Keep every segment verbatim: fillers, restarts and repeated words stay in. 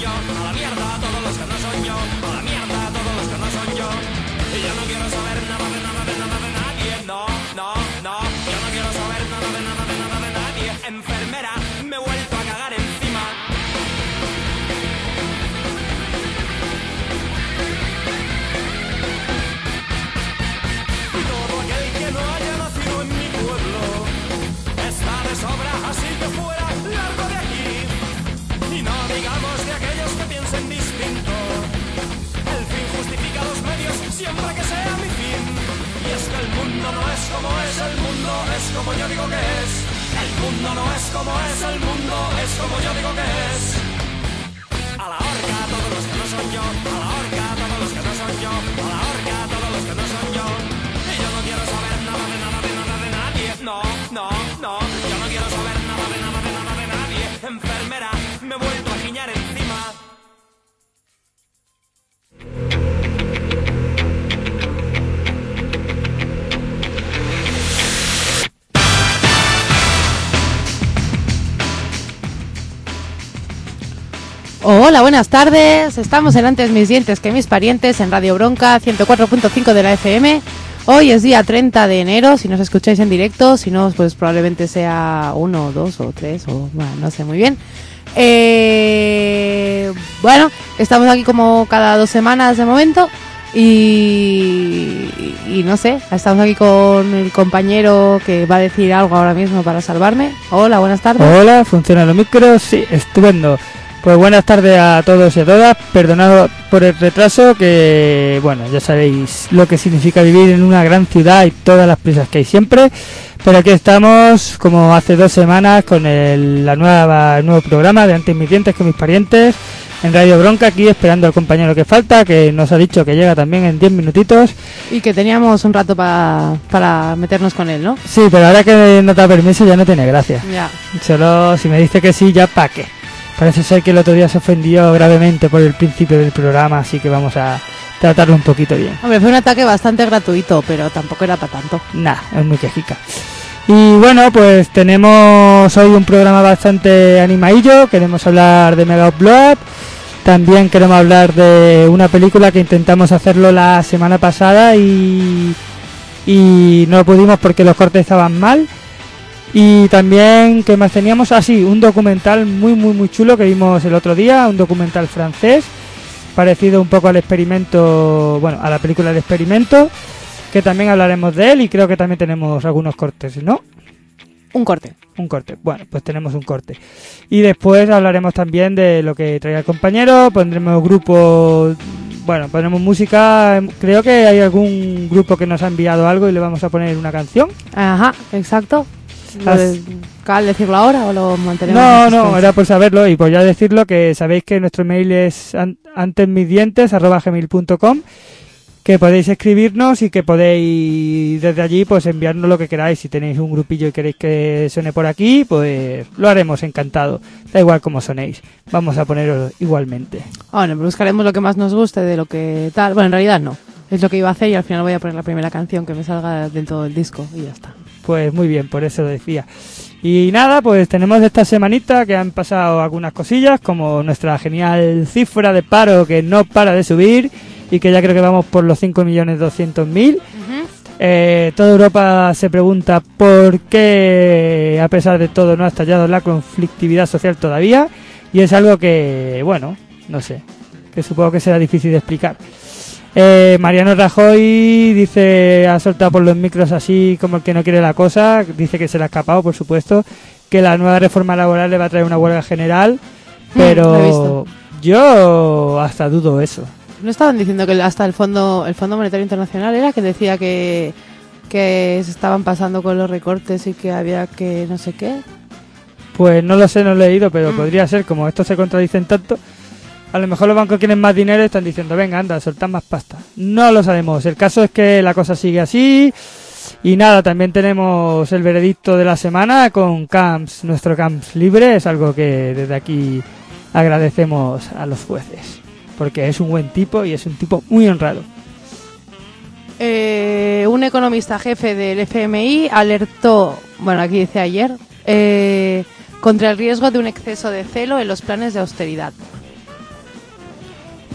yo, a la mierda todos los que no son yo, a la mierda todos los que no son yo. Y yo no quiero saber nada de nada de nada de nadie, no, no, no. Yo no quiero saber nada de nada de nada de nadie. Enfermera, me he vuelto a cagar encima. Y todo aquel que no haya nacido en mi pueblo está de sobra, así que fuera, largo de aquí. Y no digamos de aquellos que piensen distinto. El fin justifica los medios siempre que sea mi fin. Y es que el mundo no es como es, el mundo es como yo digo que es. El mundo no es como es, el mundo es como yo digo que es. A la horca todos los que no son yo, a la horca todos los que no son yo, a la horca todos los que no son yo. Y yo no quiero saber nada de nada de nada de nadie. No, no, no. Yo no quiero saber nada de nada de nada de nadie. Enfermera, me he vuelto a guiñar encima. Hola, buenas tardes. Estamos en Antes mis dientes que mis parientes en Radio Bronca ciento cuatro punto cinco de la F M. Hoy es día treinta de enero, si nos escucháis en directo, si no, pues probablemente sea uno, dos o tres, o bueno, no sé muy bien. Eh, bueno, estamos aquí como cada dos semanas de momento y, y no sé, estamos aquí con el compañero que va a decir algo ahora mismo para salvarme. Hola, buenas tardes. Hola, ¿funcionan los micros? Sí, estupendo. Pues buenas tardes a todos y a todas, perdonad por el retraso, que bueno, ya sabéis lo que significa vivir en una gran ciudad y todas las prisas que hay siempre, pero aquí estamos como hace dos semanas con el, la nueva, el nuevo programa de Antes mis dientes que mis parientes en Radio Bronca, aquí esperando al compañero que falta, que nos ha dicho que llega también en diez minutitos. Y que teníamos un rato para, para meternos con él, ¿no? Sí, pero ahora que no te da permiso ya no tiene gracia. Ya. Solo si me dice que sí, ya pa' qué. Parece ser que el otro día se ofendió gravemente por el principio del programa, así que vamos a tratarlo un poquito bien. Hombre, fue un ataque bastante gratuito, pero tampoco era para tanto. Nah, es muy quejica. Y bueno, pues tenemos hoy un programa bastante animadillo. Queremos hablar de Mega Upload. También queremos hablar de una película que intentamos hacerlo la semana pasada y, y no pudimos porque los cortes estaban mal. Y también, ¿qué más teníamos? Ah, sí, un documental muy, muy, muy chulo que vimos el otro día, un documental francés, parecido un poco al experimento, bueno, a la película El Experimento, que también hablaremos de él y creo que también tenemos algunos cortes, ¿no? Un corte. Un corte, bueno, pues tenemos un corte. Y después hablaremos también de lo que traiga el compañero, pondremos grupos, bueno, pondremos música, creo que hay algún grupo que nos ha enviado algo y le vamos a poner una canción. Ajá, exacto. De, ¿Cal decirlo ahora o lo mantenemos? No, no, era por saberlo y por ya decirlo, que sabéis que nuestro mail es antesmisdientes arroba gmail punto com, que podéis escribirnos y que podéis desde allí pues enviarnos lo que queráis. Si tenéis un grupillo y queréis que suene por aquí, pues lo haremos encantado. Da igual como sonéis, vamos a ponerlo igualmente. Bueno, buscaremos lo que más nos guste de lo que tal. Bueno, en realidad no, es lo que iba a hacer y al final voy a poner la primera canción que me salga del todo del disco y ya está. Pues muy bien, por eso lo decía. Y nada, pues tenemos esta semanita que han pasado algunas cosillas, como nuestra genial cifra de paro que no para de subir y que ya creo que vamos por los cinco millones doscientos mil. Uh-huh. Eh, toda Europa se pregunta por qué, a pesar de todo, no ha estallado la conflictividad social todavía. Y es algo que, bueno, no sé, que supongo que será difícil de explicar. Eh, Mariano Rajoy dice, ha soltado por los micros así como el que no quiere la cosa, dice que se le ha escapado, por supuesto, que la nueva reforma laboral le va a traer una huelga general, pero mm, yo hasta dudo eso. ¿No estaban diciendo que hasta el Fondo el Fondo Monetario Internacional era que decía que, que se estaban pasando con los recortes y que había que no sé qué? Pues no lo sé, no lo he leído, pero mm. podría ser, como estos se contradicen tanto. A lo mejor los bancos quieren más dinero y están diciendo, venga, anda, soltad más pasta. No lo sabemos. El caso es que la cosa sigue así. Y nada, también tenemos el veredicto de la semana con Camps, nuestro Camps libre. Es algo que desde aquí agradecemos a los jueces, porque es un buen tipo y es un tipo muy honrado. Eh, un economista jefe del F M I alertó, bueno, aquí dice ayer, eh, contra el riesgo de un exceso de celo en los planes de austeridad.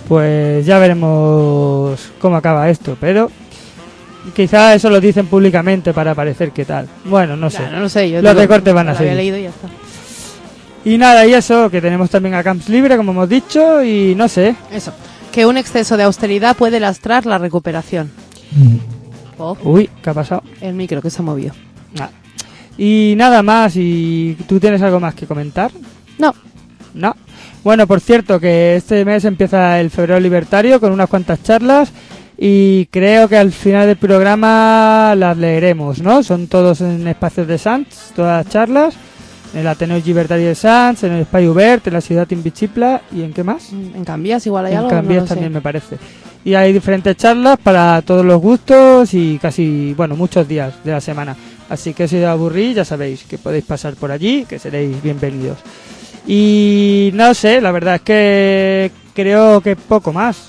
pues ya veremos cómo acaba esto, pero quizá eso lo dicen públicamente para parecer que tal. Bueno, no sé. Claro, no sé, yo los digo, recortes van a lo había ser. leído y ya está. Y nada, y eso, que tenemos también a Camps Libre, como hemos dicho, y no sé. Eso, que un exceso de austeridad puede lastrar la recuperación. Oh, Uy, ¿qué ha pasado? el micro que se ha movido. Nada. Y nada más, ¿y tú tienes algo más que comentar? No, No. Bueno, por cierto, que este mes empieza el Febrero Libertario con unas cuantas charlas y creo que al final del programa las leeremos, ¿no? Son todos en espacios de Sants, todas las charlas, en el Ateneo Libertario de Sants, en el Espai Obert, en la Ciudad Invisible y ¿en qué más? en Cambias igual hay En algo. Cambiés no lo sé. también me parece. Y hay diferentes charlas para todos los gustos y casi, bueno, muchos días de la semana. Así que si os aburrís, ya sabéis que podéis pasar por allí, que seréis bienvenidos. Y no sé, la verdad es que creo que poco más.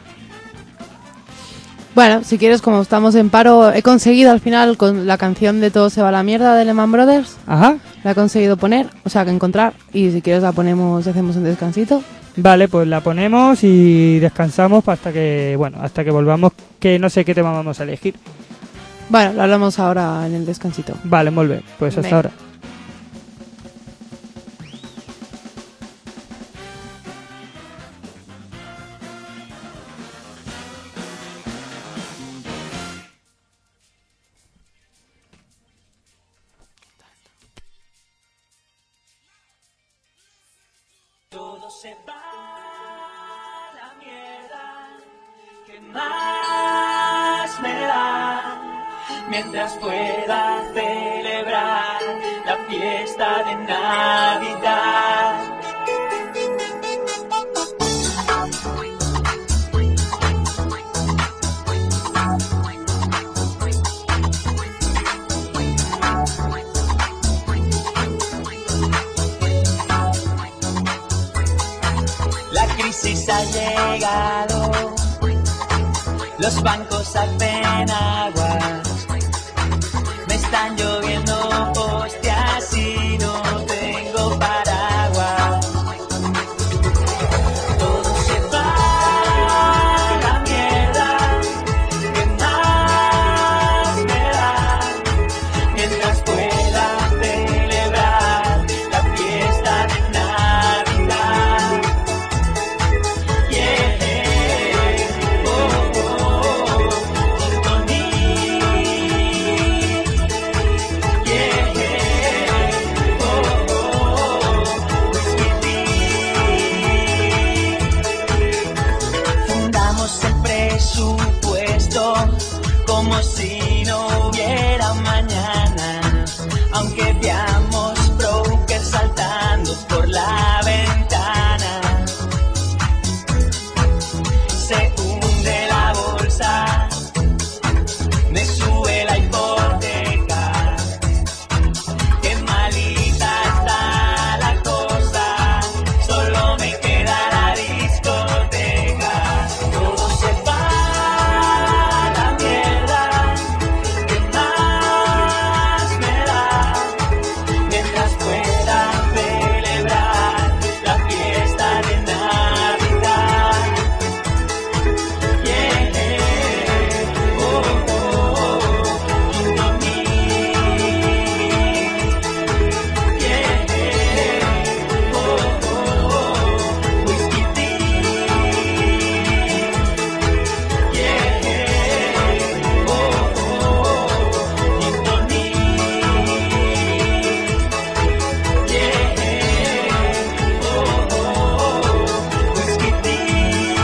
Bueno, si quieres, como estamos en paro, he conseguido al final con la canción de Todo se va a la mierda de Lehman Brothers. Ajá. La he conseguido poner, o sea, que encontrar. Y si quieres la ponemos y hacemos un descansito. Vale, pues la ponemos y descansamos hasta que, bueno, hasta que volvamos, que no sé qué tema vamos a elegir. Bueno, lo hablamos ahora en el descansito. Vale, muy bien, pues hasta Venga. ahora. Todo se va a la mierda, ¿qué más me da? Mientras pueda celebrar la fiesta de Navidad. La crisis ha llegado, los bancos hacen aguas, me están lloviendo hostias y no tengo paraguas. Todo se va a la mierda, ¿qué más me da? Mientras pueda celebrar la fiesta de Navidad. Yeah, oh, oh, gin tonic. Yeah, oh, oh, whisky tea. Fundamos el presupuesto como si no hubiera mañana, aunque veamos brokers saltando por la ventana. Se hunde la bolsa, me sube la hipoteca, qué malita está la cosa, solo me queda la discoteca. Todo se va a la mierda, ¿qué más me da? Mientras pueda celebrar la fiesta de Navidad. Yeah, oh, oh, gin tonic. Yeah, oh, oh, whisky tea. Yeah, oh, oh, gin tonic. Yeah, oh, oh, whisky tea.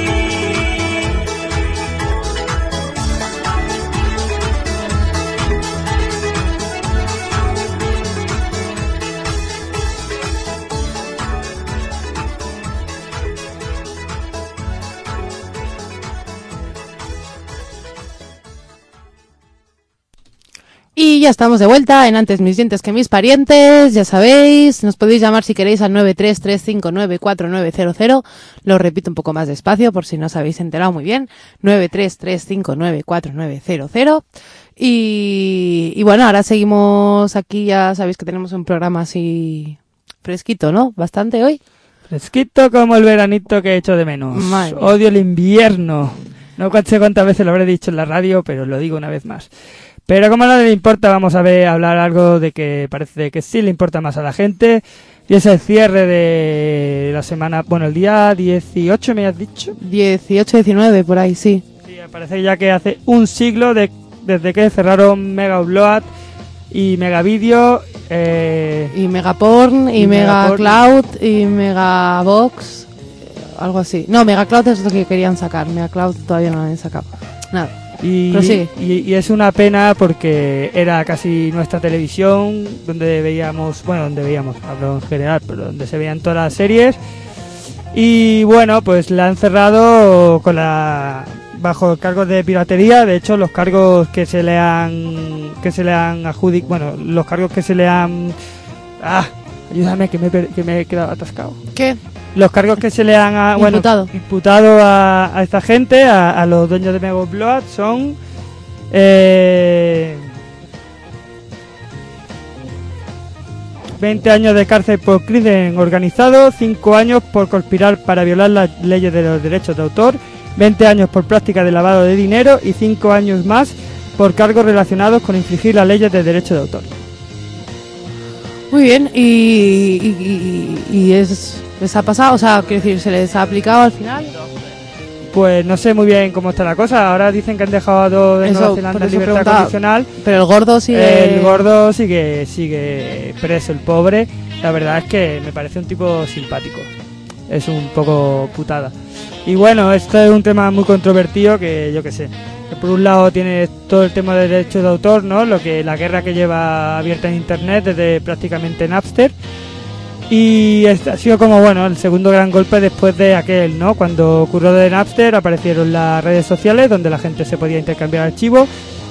Y ya estamos de vuelta en Antes mis dientes que mis parientes, ya sabéis, nos podéis llamar si queréis al nueve tres tres cinco nueve cuatro nueve cero cero, lo repito un poco más despacio por si no os habéis enterado muy bien, nueve tres tres cinco nueve cuatro nueve cero cero. Y, y bueno, ahora seguimos aquí, ya sabéis que tenemos un programa así fresquito, ¿no? Bastante hoy. Fresquito como el veranito que he hecho de menos. Madre mía. Odio el invierno. No sé cuántas veces lo habré dicho en la radio, pero lo digo una vez más. Pero como a nadie le importa, vamos a ver hablar algo de que parece que sí le importa más a la gente. Y es el cierre de la semana, bueno, el día dieciocho me has dicho. dieciocho, diecinueve, por ahí, sí. Sí, parece ya que hace un siglo de, desde que cerraron Mega Upload y Mega Video. Eh, Y Megaporn, y, y Mega Megaporn. Cloud, y Megabox, algo así. No, Mega Cloud es lo que querían sacar. Mega Cloud todavía no lo han sacado. Nada. Y, Prosigue. y, y es una pena porque era casi nuestra televisión donde veíamos, bueno, donde veíamos, hablo en general, pero donde se veían todas las series. Y bueno, pues la han cerrado con la bajo cargos de piratería. De hecho, los cargos que se le han que se le han adjudicado, bueno, los cargos que se le han ah, ayúdame que me, he per- que me he quedado atascado. ¿Qué? Los cargos que se le han ah, bueno, Imputado. imputado a, a esta gente, a, a los dueños de Mega Upload, son eh, veinte años de cárcel por crimen organizado, cinco años por conspirar para violar las leyes de los derechos de autor, veinte años por práctica de lavado de dinero y cinco años más por cargos relacionados con infringir las leyes de derechos de autor. Muy bien, y, y, y, y es, les ha pasado, o sea, quiero decir, ¿se les ha aplicado al final? Pues no sé muy bien cómo está la cosa. Ahora dicen que han dejado a dos de Eso, Nueva por Zelanda en eso libertad preguntaba. condicional. Pero el gordo sigue... El gordo sigue sigue preso, el pobre. La verdad es que me parece un tipo simpático. Es un poco putada. Y bueno, esto es un tema muy controvertido que yo qué sé. Que por un lado tiene todo el tema de derechos de autor, ¿no? Lo que la guerra que lleva abierta en internet desde prácticamente Napster. Y este ha sido como, bueno, el segundo gran golpe después de aquel, ¿no? Cuando ocurrió de Napster aparecieron las redes sociales donde la gente se podía intercambiar archivos.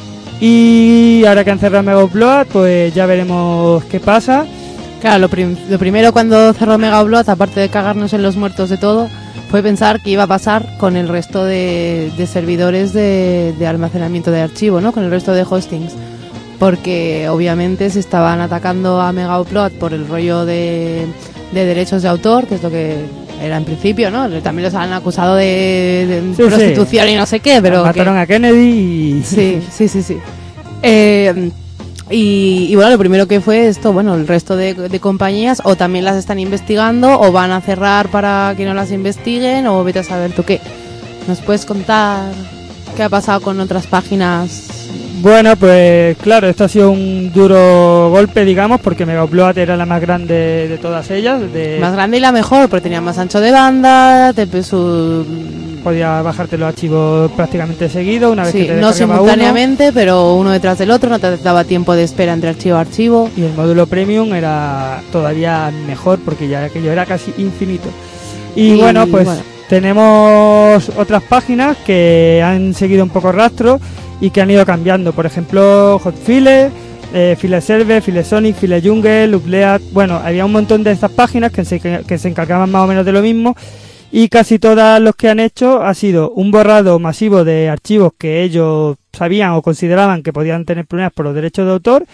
Y ahora que han cerrado Mega Upload, pues ya veremos qué pasa. Claro, lo, prim- lo primero cuando cerró Mega Upload, aparte de cagarnos en los muertos de todo, fue pensar qué iba a pasar con el resto de, de servidores de, de almacenamiento de archivo, ¿no? Con el resto de hostings. Porque obviamente se estaban atacando a Mega Upload por el rollo de, de derechos de autor, que es lo que era en principio, ¿no? También los han acusado de, de Sí, prostitución sí. y no sé qué, pero... Mataron que- a Kennedy y... Sí, sí, sí, sí. Eh, y, y bueno, lo primero que fue esto, bueno, el resto de, de compañías o también las están investigando o van a cerrar para que no las investiguen o vete a saber tú qué. ¿Nos puedes contar qué ha pasado con otras páginas? Bueno, pues claro, esto ha sido un duro golpe, digamos, porque Mega Upload era la más grande de todas ellas. De... Más grande y la mejor, porque tenía más ancho de banda, te, su... Podía bajarte los archivos prácticamente seguido, una vez sí, que te no descargaba simultáneamente, pero uno detrás del otro, no te daba tiempo de espera entre archivo a archivo. uno. Y el módulo Premium era todavía mejor porque ya aquello era casi infinito. Y, Y, bueno, pues bueno. tenemos otras páginas que han seguido un poco rastro y que han ido cambiando. Por ejemplo, Hotfile, eh, FileServer, FileSonic, FileJungle, Uplead. Bueno, había un montón de estas páginas que se, que se encargaban más o menos de lo mismo. Y casi todas los que han hecho ha sido un borrado masivo de archivos que ellos sabían o consideraban que podían tener problemas por los derechos de autor.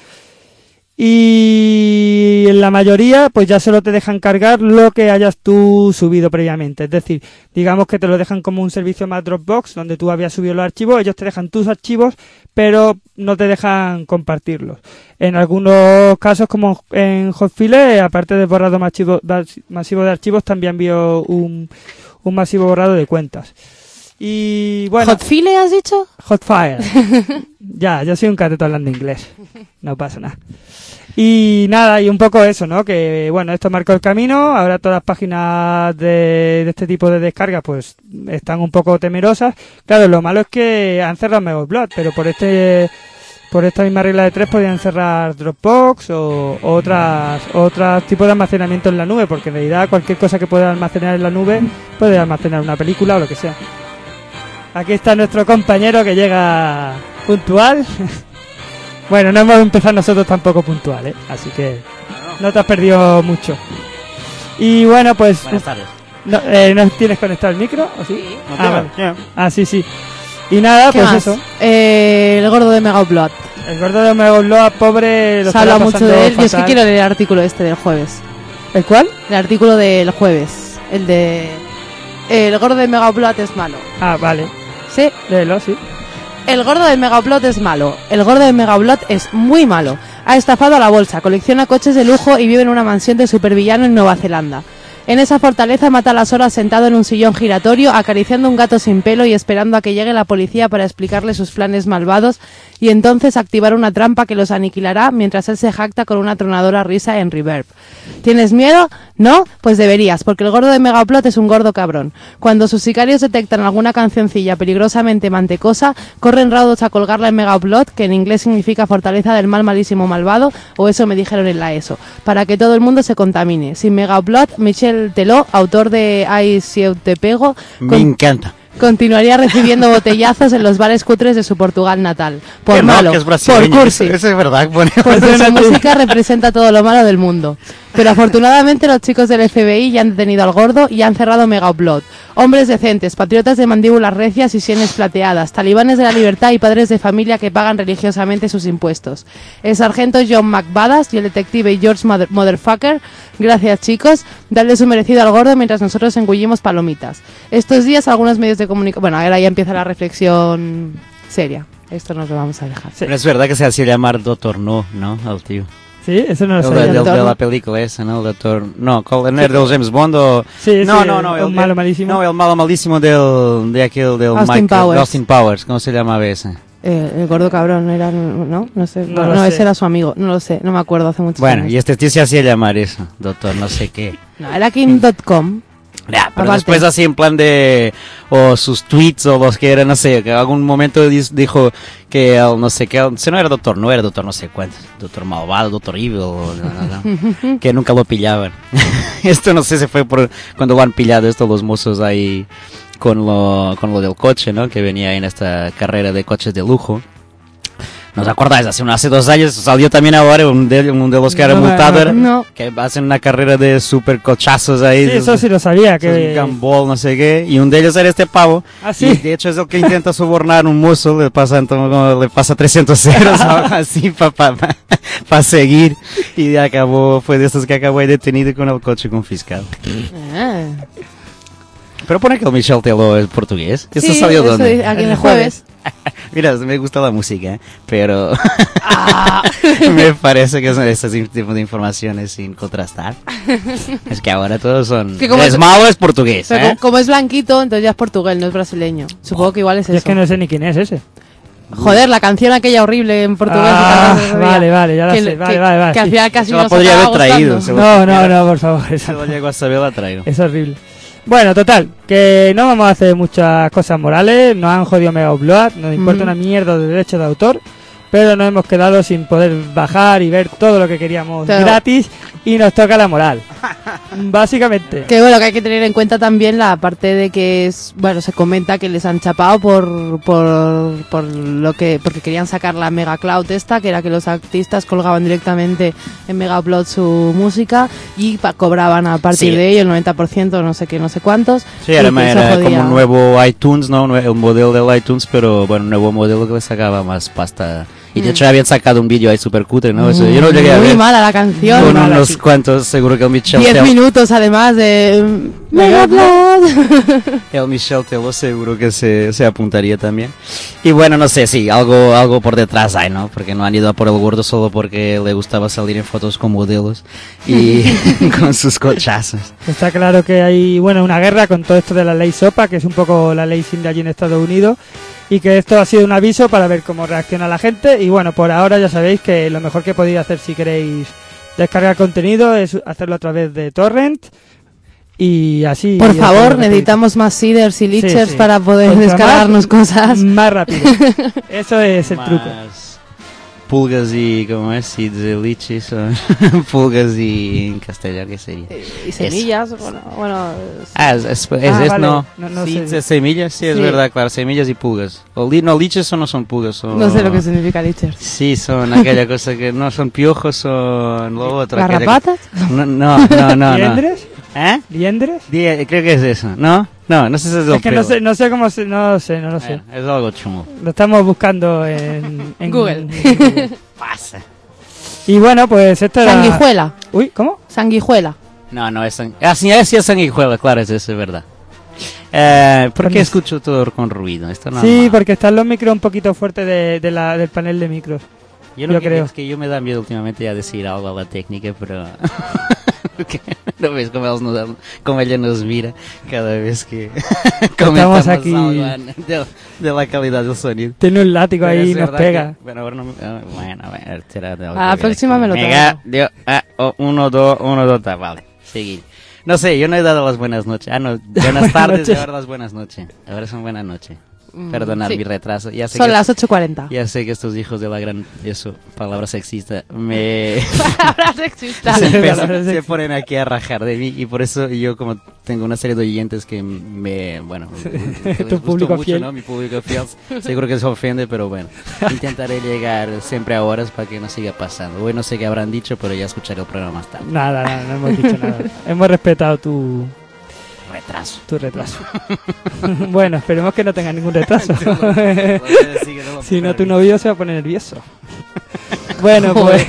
Y en la mayoría pues ya solo te dejan cargar lo que hayas tú subido previamente. Es decir, digamos que te lo dejan como un servicio más Dropbox donde tú habías subido los archivos, ellos te dejan tus archivos pero no te dejan compartirlos. En algunos casos como en Hotfile, aparte de borrado masivo, masivo de archivos, también vio un, un masivo borrado de cuentas. Y bueno, ¿Hotfile has dicho? Hotfire. Ya, yo soy un cateto hablando inglés. No pasa nada. Y nada, y un poco eso, ¿no? Que bueno, esto marcó el camino. Ahora todas las páginas de, de este tipo de descargas pues están un poco temerosas. Claro, lo malo es que han cerrado Mega Upload, pero por este por esta misma regla de tres podían cerrar Dropbox o, o otras otros tipos de almacenamiento en la nube, porque en realidad cualquier cosa que pueda almacenar en la nube puede almacenar una película o lo que sea. Aquí está nuestro compañero que llega puntual. Bueno, no hemos empezado nosotros tampoco puntuales, ¿eh? Así que no te has perdido mucho. Y bueno, pues... Buenas tardes. No, eh, ¿no tienes conectado el micro? ¿O sí? ¿No Ah, tengo? vale. Ya. Ah, sí, sí. Y nada, ¿Qué pues más? eso. Eh, el gordo de Mega Upload. El gordo de Mega Upload, pobre... Lo Se habla estará mucho pasando de él. Yo es que fatal. quiero leer el artículo este del jueves. ¿El cuál? El artículo del jueves. el de... El gordo de Megaupload es malo. Ah, vale. Sí. Léelo, sí. El gordo de Megaupload es malo. El gordo de Megaupload es muy malo. Ha estafado a la bolsa, colecciona coches de lujo y vive en una mansión de supervillano en Nueva Zelanda. En esa fortaleza mata a las horas sentado en un sillón giratorio, acariciando un gato sin pelo y esperando a que llegue la policía para explicarle sus planes malvados y entonces activar una trampa que los aniquilará mientras él se jacta con una tronadora risa en reverb. ¿Tienes miedo? ¿No? Pues deberías, porque el gordo de Megaupload es un gordo cabrón. Cuando sus sicarios detectan alguna cancioncilla peligrosamente mantecosa, corren raudos a colgarla en Megaupload, que en inglés significa fortaleza del mal malísimo malvado, o eso me dijeron en la ESO, para que todo el mundo se contamine. Sin Megaupload, Michel Teló, autor de Ay, si eu te pego... Me con... encanta. Continuaría recibiendo botellazos en los bares cutres de su Portugal natal. Por Que no, malo, que es por brasileño. cursi. Eso, eso es verdad. Bueno, Porque su música representa todo lo malo del mundo. Pero afortunadamente los chicos del F B I ya han detenido al gordo y han cerrado Megaupload. Hombres decentes, patriotas de mandíbulas recias y sienes plateadas, talibanes de la libertad y padres de familia que pagan religiosamente sus impuestos. El sargento John McBadass y el detective George Mother Motherfucker. Gracias, chicos. Dadle su merecido al gordo mientras nosotros engullimos palomitas. Estos días algunos medios de comunicación... Bueno, ahora ya empieza la reflexión seria. Esto nos lo vamos a dejar. pero es verdad que se hacía llamar Doctor No, ¿no? Al tío. Sí, eso no lo El sabía. de, de, Doctor de No. la película esa, ¿no? El Doctor... No, ¿cuál era? ¿El de James Bond o...? Sí, no, sí, no, no. el El, malo el- malísimo. No, el malo malísimo del... De aquel del Austin Michael- Powers. Austin Powers. ¿Cómo se llamaba ese? Eh, el gordo cabrón era, ¿no? No sé. No No, lo no, sé. ese era su amigo. No lo sé. No me acuerdo hace muchos Bueno, años. y este tío se hacía llamar eso. Doctor no sé qué. No, era king punto com. Ya, pero Aparte. después así en plan de... O sus tweets o los que eran, no sé, que algún momento dis- dijo que el no sé qué... Si no era doctor, no era doctor no sé cuánto. Doctor malvado, doctor evil, o no, no, no, que nunca lo pillaban. Esto no sé si fue por cuando lo han pillado estos los mozos ahí con lo, con lo del coche, ¿no? Que venía en esta carrera de coches de lujo. ¿Nos acordáis? Hace, un- hace dos años salió también ahora un de, un de los que era No me- multado, no. que hacen una carrera de super cochazos ahí. Sí, eso sí lo sabía. Que... Que... Gumball, no sé qué, y un de ellos era este pavo. Ah, sí. Y de hecho es el que intenta sobornar un mozo, le pasa, entonces, le pasa trescientos ceros o algo así para pa, pa, pa seguir. Y acabó, fue de estos que acabó ahí detenido con el coche confiscado. Ah. Pero pone que el Michel Teló es portugués. ¿Eso Sí, salió eso dónde? es aquí en El el jueves. Mira, me gusta la música, pero Ah. me parece que son estos tipos de informaciones sin contrastar. Es que ahora todos son... Que como es es- malo, es portugués. Pero ¿eh? como, como es blanquito, entonces ya es portugués, no es brasileño. Supongo que igual es Y es eso. que no sé ni quién es ese. Joder, la canción aquella horrible en portugués. Ah, que cantaba vale, vale, ya la que, sé. que- Vale, vale, vale. Que al sí. final casi Yo la nos podría acaba haber traído, gustando. seguro. No, no, Mira. no, por favor. Si esa lo no. llego a saber, la traigo. Es horrible. Bueno, total, que no vamos a hacer muchas cosas morales, nos han jodido Megaupload, nos importa Mm. una mierda de derechos de autor, pero nos hemos quedado sin poder bajar y ver todo lo que queríamos Claro. gratis y nos toca la moral. Básicamente. Que bueno, que hay que tener en cuenta también la parte de que es, bueno, se comenta que les han chapado por, por, por lo que, porque querían sacar la Mega Cloud esta, que era que los artistas colgaban directamente en Megaupload su música y pa- cobraban a partir Sí. de ello el noventa por ciento, no sé qué, no sé cuántos. Sí, y era, que eso era jodía. como un nuevo iTunes, ¿no? El modelo del iTunes, pero bueno, un nuevo modelo que le sacaba más pasta. Y de Mm. hecho habían sacado un vídeo ahí súper cutre, ¿no? Eso, yo no llegué a Muy ver. mala la canción. Con mala, unos sí. cuantos, seguro que el Michel Diez Teló, minutos además de Megaupload. el Michel Teló seguro que se, se apuntaría también. Y bueno, no sé, sí, algo, algo por detrás hay, ¿no? Porque no han ido a por el gordo solo porque le gustaba salir en fotos con modelos y con sus cochazos. Está claro que hay, bueno, una guerra con todo esto de la ley SOPA, que es un poco la ley SIN de allí en Estados Unidos, y que esto ha sido un aviso para ver cómo reacciona la gente. Y bueno, por ahora ya sabéis que lo mejor que podéis hacer si queréis descargar contenido es hacerlo a través de torrent y así. Por ya favor, sabéis, necesitamos más seeders y leechers sí. para poder Contra descargarnos más, cosas. más rápido. Eso es el truco. Más pulgas y, ¿cómo es? Seeds de lichis, o pulgas y en castellano, ¿qué sería? Y semillas, bueno, bueno. Ah, es, es, es, Ah, es- vale. no. No, no Seeds sé. de semillas, sí, es Sí. verdad, claro, semillas y pulgas. O li, no, liches o no son pulgas. Son, No sé lo que significa leechers. Sí, son aquella cosa que no son piojos, son lo otro. aquella- ¿Garrapatas? No, no, no, no. no. ¿Liendres? ¿Eh? ¿Liendres? Di- Creo que es eso, ¿no? No, no sé si es el Es que no pelo. sé, no sé cómo se, no lo sé, no lo sé. Bueno, es algo chungo. Lo estamos buscando en, en Google. en Google. Pasa. Y bueno, pues esto era... Sanguijuela. Uy, ¿cómo? Sanguijuela. No, no, es sang... Ah, sí, es, sí es sanguijuela, claro, eso, eso es verdad. Eh, ¿Por qué escucho todo con ruido? Esto no Sí, es porque están los micros un poquito fuertes de, de la, del panel de micros. Yo, lo yo que creo. Es que yo me da miedo últimamente ya decir algo a la técnica, pero... ¿No ves cómo, ellos nos, cómo ella nos mira cada vez que comentamos aquí algo de, de la calidad del sonido? Tiene un látigo Pero ahí y es nos verdad pega. Que, bueno, ahora no, uh, bueno, a ver, será de algo A la que próxima aquí. me lo Mega, traigo. dio, ah, oh, uno, dos, uno, dos, ta, vale, seguir. No sé, yo no he dado las buenas noches. Ah, no, buenas tardes y noches. ahora las buenas noches. Ahora son buenas noches. Mm, Perdonad sí. mi retraso. Ya sé Son que, las ocho cuarenta. ya sé que estos hijos de la gran... Eso, palabra sexista. Me... Palabras sexistas. se, empiezan- Palabras se sexistas. ponen aquí a rajar de mí y por eso yo como tengo una serie de oyentes que me, bueno, que les Tu gustó público mucho, fiel. ¿no? Mi público fiel, seguro que se ofende, pero bueno, intentaré llegar siempre a horas para que no siga pasando. Hoy no sé qué habrán dicho, pero ya escucharé el programa más tarde. Nada, nada, no hemos dicho nada. Hemos respetado tu, Retraso. tu retraso. Bueno, esperemos que no tenga ningún retraso. Si no, tu novio se va a poner nervioso. Bueno, pues...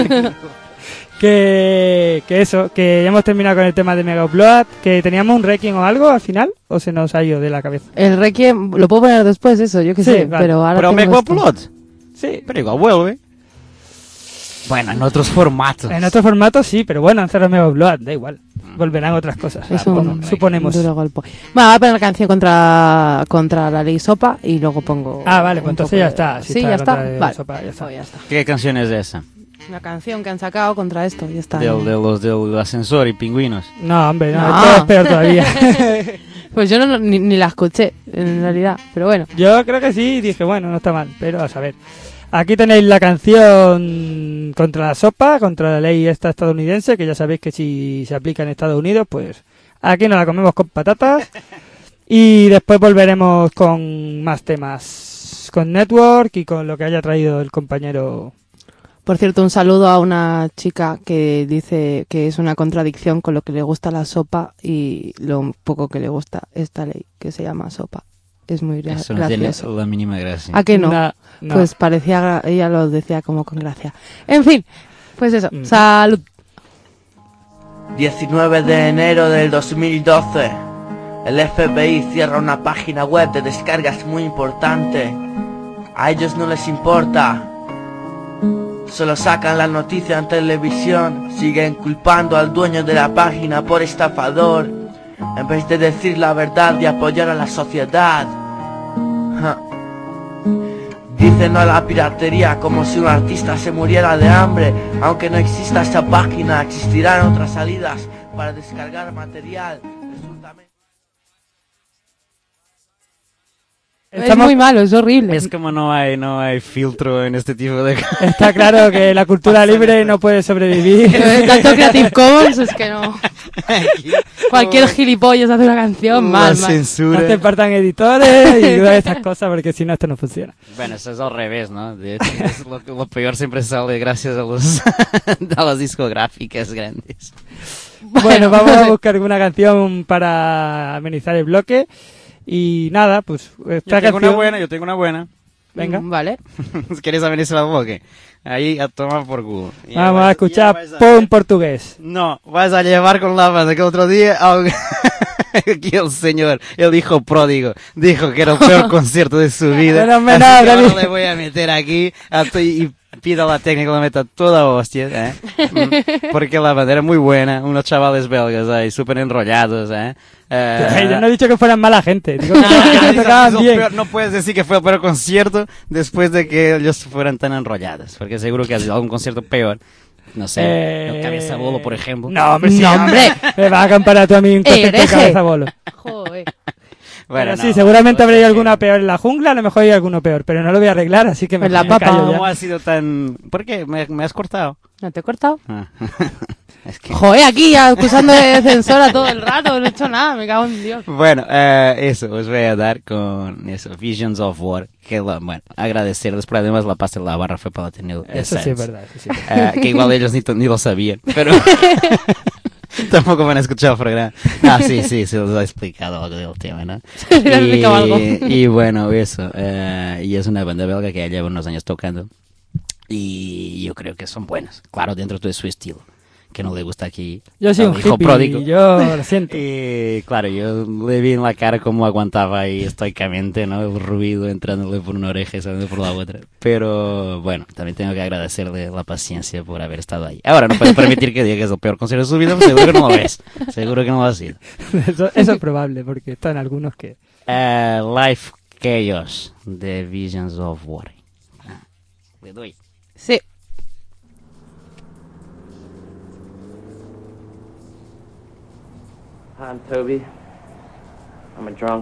que, que eso, que ya hemos terminado con el tema de Mega Upload, que teníamos un Requiem o algo al final, o se nos ha ido de la cabeza. El Requiem, lo puedo poner después, eso, yo qué Sí, sé, vale. pero ahora Pero tengo me esto. upload. Sí, Pero igual vuelve. Bueno, en otros formatos. en otro formato sí, pero bueno, han cerrado Mega Upload, da igual. Volverán otras cosas, Es supongo- un suponemos. duro golpe. Bueno, voy a poner la canción contra, contra la ley Sopa y luego pongo... Ah, vale, pues un entonces poco ya de- está, si Sí, está ya está. contra el Vale. Sopa, ya está. Oh, ya está. ¿Qué canción es esa? Una canción que han sacado contra esto, ya está. Del, de los del ascensor y pingüinos. No, hombre, no, No. esto es peor todavía. Pues yo no, ni, ni la escuché, en realidad, pero bueno. Yo creo que sí, dije, bueno, no está mal, pero a saber. Aquí tenéis la canción contra la sopa, contra la ley esta estadounidense, que ya sabéis que si se aplica en Estados Unidos, pues aquí nos la comemos con patatas. Y después volveremos con más temas, con Network y con lo que haya traído el compañero. Por cierto, un saludo a una chica que dice que es una contradicción con lo que le gusta la sopa y lo poco que le gusta esta ley, que se llama sopa. Es muy gra- Eso no tiene gracioso. la mínima gracia. ¿A que no? Na- no. Pues parecía, gra- ella lo decía como con gracia. En fin, pues eso, Mm. salud. diecinueve de enero del dos mil doce. El F B I cierra una página web de descargas muy importante. A ellos no les importa. Solo sacan la noticia en televisión. Siguen culpando al dueño de la página por estafador, en vez de decir la verdad y apoyar a la sociedad. Ja. Dicen no a la piratería como si un artista se muriera de hambre. Aunque no exista esta página, existirán otras salidas para descargar material. Resulta men- Estamos- Es muy malo, es horrible. Es como no hay, no hay filtro en este tipo de cosas. Está claro que la cultura libre no puede sobrevivir. Eh, Tanto Creative Commons es que no. Cualquier gilipollas hace una canción, La mal, mal. censura. No te partan editores y todas estas cosas porque si no esto no funciona. Bueno, eso es al revés, ¿no? De hecho, es lo, lo peor siempre sale gracias a los a las discográficas grandes. Bueno, vamos a buscar alguna canción para amenizar el bloque. Y nada, pues esta Yo tengo canción... una buena, yo tengo una buena. Venga. Mm, Vale. ¿Quieres amenizar la boca? Ahí a tomar por culo. Ya Vamos vas- a ya escuchar vas a- Pon portugués. No, vas a llevar con la banda que otro día aunque- aquí el señor, el hijo pródigo, dijo que era el peor concierto de su vida. Bueno, hombre, Así no, que ahora Dani. le voy a meter aquí a to- y pido a la técnica que le meta toda hostia, ¿eh? Mm, porque la banda era muy buena, unos chavales belgas ahí, súper enrollados, ¿eh? Eh, Yo no he dicho que fueran mala gente. Digo que, no, que no, tocaban no, bien. peor- no puedes decir que fue el peor concierto después de que ellos fueran tan enrollados, porque seguro que ha sido algún concierto peor. No sé, Eh, el Cabeza Bolo, por ejemplo. No, hombre, sí, No, hombre. Me vas a comparar tú a mí un concierto de Hereje. cabeza bolo. Joder. Bueno, no, sí, seguramente pues, habría es alguna que- peor en la jungla, a lo mejor hay alguno peor, pero no lo voy a arreglar, así que me, En la me papa. callo ¿Cómo ya. ha sido tan...? ¿Por qué? ¿Me, me has cortado? ¿No te he cortado? Ah. Es que... Joder, aquí acusando de censora todo el rato, no he hecho nada, me cago en Dios. Bueno, eh, eso, os voy a dar con eso, Visions of War, que la, bueno, agradecerles, pero además la pasta de la barra fue para tener Eso sí es verdad. Eso sí es verdad. Eh, que igual ellos ni, to- ni lo sabían, pero tampoco van a escuchar el programa. Ah, sí, sí, se les ha explicado algo del tema, ¿no? Se les ha explicado algo. y bueno, eso, eh, y es una banda belga que ya lleva unos años tocando y yo creo que son buenas, claro, dentro de su estilo, que no le gusta aquí. Yo soy al un hijo hippie, pródigo. yo lo siento. Y claro, yo le vi en la cara cómo aguantaba ahí estoicamente, ¿no? El ruido entrándole por una oreja y saliendo por la otra. Pero bueno, también tengo que agradecerle la paciencia por haber estado ahí. Ahora, no puedo permitir que diga que es el peor concierto de su vida, seguro que no lo es. Seguro que no lo ha sido. Eso, eso es probable, porque están algunos que... Uh, Life Chaos, The Visions of War. Ah, le doy. Sí. Hi, I'm Toby. I'm a drunk.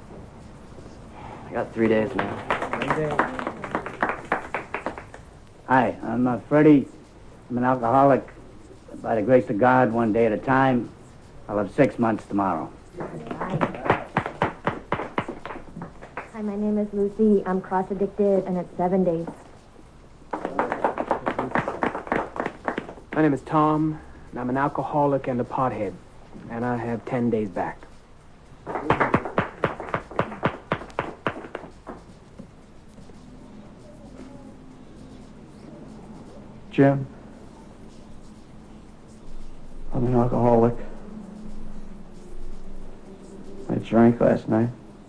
I got three days now. Hi, I'm uh, Freddie. I'm an alcoholic. By the grace of God, one day at a time. I'll have six months tomorrow. Hi, my name is Lucy. I'm cross-addicted, and it's seven days. My name is Tom, and I'm an alcoholic and a pothead, and I have ten days back. Jim, I'm an alcoholic. I drank last night.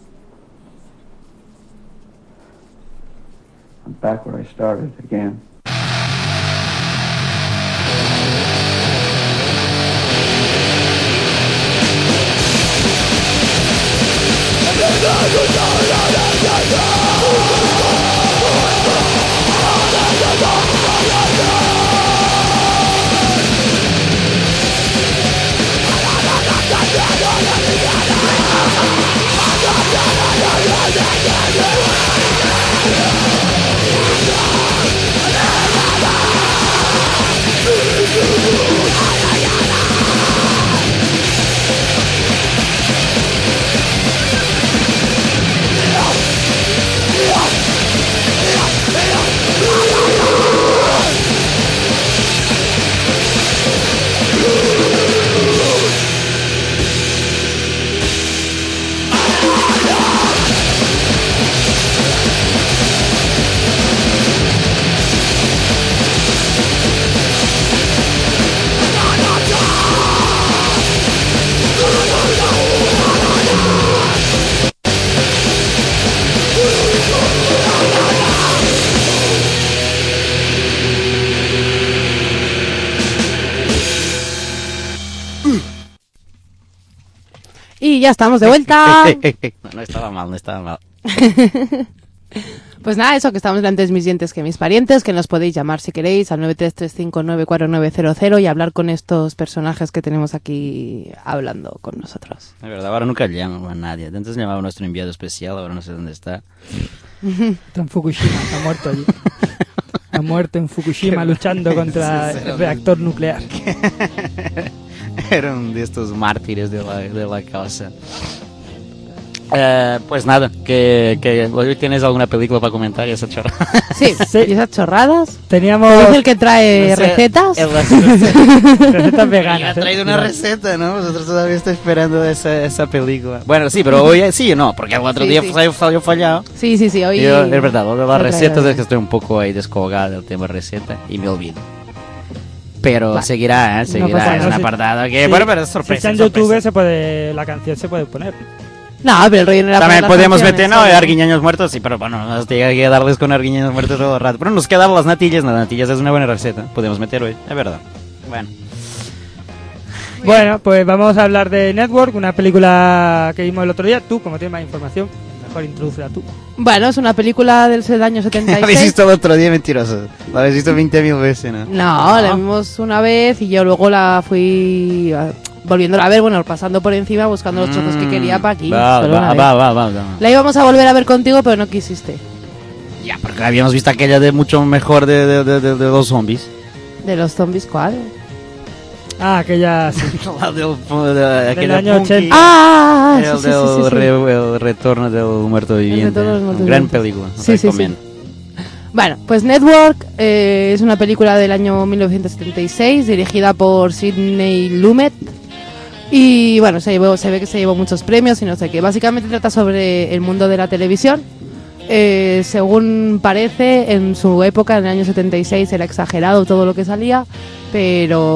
I'm back where I started again. Y ya estamos de vuelta. No, no estaba mal, no estaba mal. Pues nada, eso, que estamos antes mis dientes que mis parientes, que nos podéis llamar si queréis al nueve tres tres cinco nueve cuatro nueve cero cero y hablar con estos personajes que tenemos aquí hablando con nosotros. Es verdad, ahora nunca llamo a nadie. Antes llamaba a nuestro enviado especial, ahora no sé dónde está. Está en Fukushima, está muerto allí. Ha muerto en Fukushima luchando contra el reactor nuclear. Era un de estos mártires de la, de la causa. Eh, pues nada, que, que hoy tienes alguna película para comentar y esa chorrada. Sí, sí. ¿Y esas chorradas? Teníamos... ¿Es el que trae No sé, recetas? el- recetas Recetas veganas. Ha ¿eh? traído una receta, ¿no? Vosotros todavía estáis esperando esa, esa película. Bueno, sí, pero hoy sí o no, porque el otro Sí, día sí. falló, falló fallado. Sí, sí, sí, hoy... Yo, es verdad, lo de las lo recetas traigo. es que estoy un poco ahí descolgado del tema receta y me olvido. Pero Vale. seguirá, ¿eh? Seguirá, pasa es nada. un Sí. apartado que... Sí. Bueno, pero es Si sorpresa. está en sorpresa. YouTube se puede, la canción se puede poner. No, pero el rollo no era También poner las podíamos canciones, meter, no, solo- arguiñaños muertos, sí, pero bueno, nos tiene que darles con arguiñaños muertos todo el rato. Pero nos quedaban las natillas, las natillas es una buena receta, podemos meter hoy, es verdad. Bueno. Bueno, pues vamos a hablar de Network, una película que vimos el otro día. Tú, como tienes más información, mejor introducela tú. Bueno, es una película del año setenta y Habéis seis. visto el otro día, mentiroso. Lo habéis visto veinte mil veces, ¿no? No, la vimos una vez y yo luego la fui ah, volviéndola a ver, bueno, pasando por encima, buscando los trozos que quería para aquí. Va, solo una va, vez. va, va, va, va. La íbamos a volver a ver contigo, pero no quisiste. Ya, porque habíamos visto aquella de mucho mejor de, de, de, de, de los zombies. ¿De los zombies cuál? Ah, aquella... sí. La del, de, aquella año punky. ochenta. Ah, El, sí, sí, del sí, sí, sí. re- el retorno del muerto viviente. retorno del muerto Una gran viviente. película. Sí, sí, sí. recomiendo. Bueno, pues Network eh, es una película del año mil novecientos setenta y seis dirigida por Sidney Lumet. Y bueno, se, llevó, se ve que se llevó muchos premios y no sé qué. Básicamente trata sobre el mundo de la televisión. Eh, según parece, en su época, en el año setenta y seis, era exagerado todo lo que salía, pero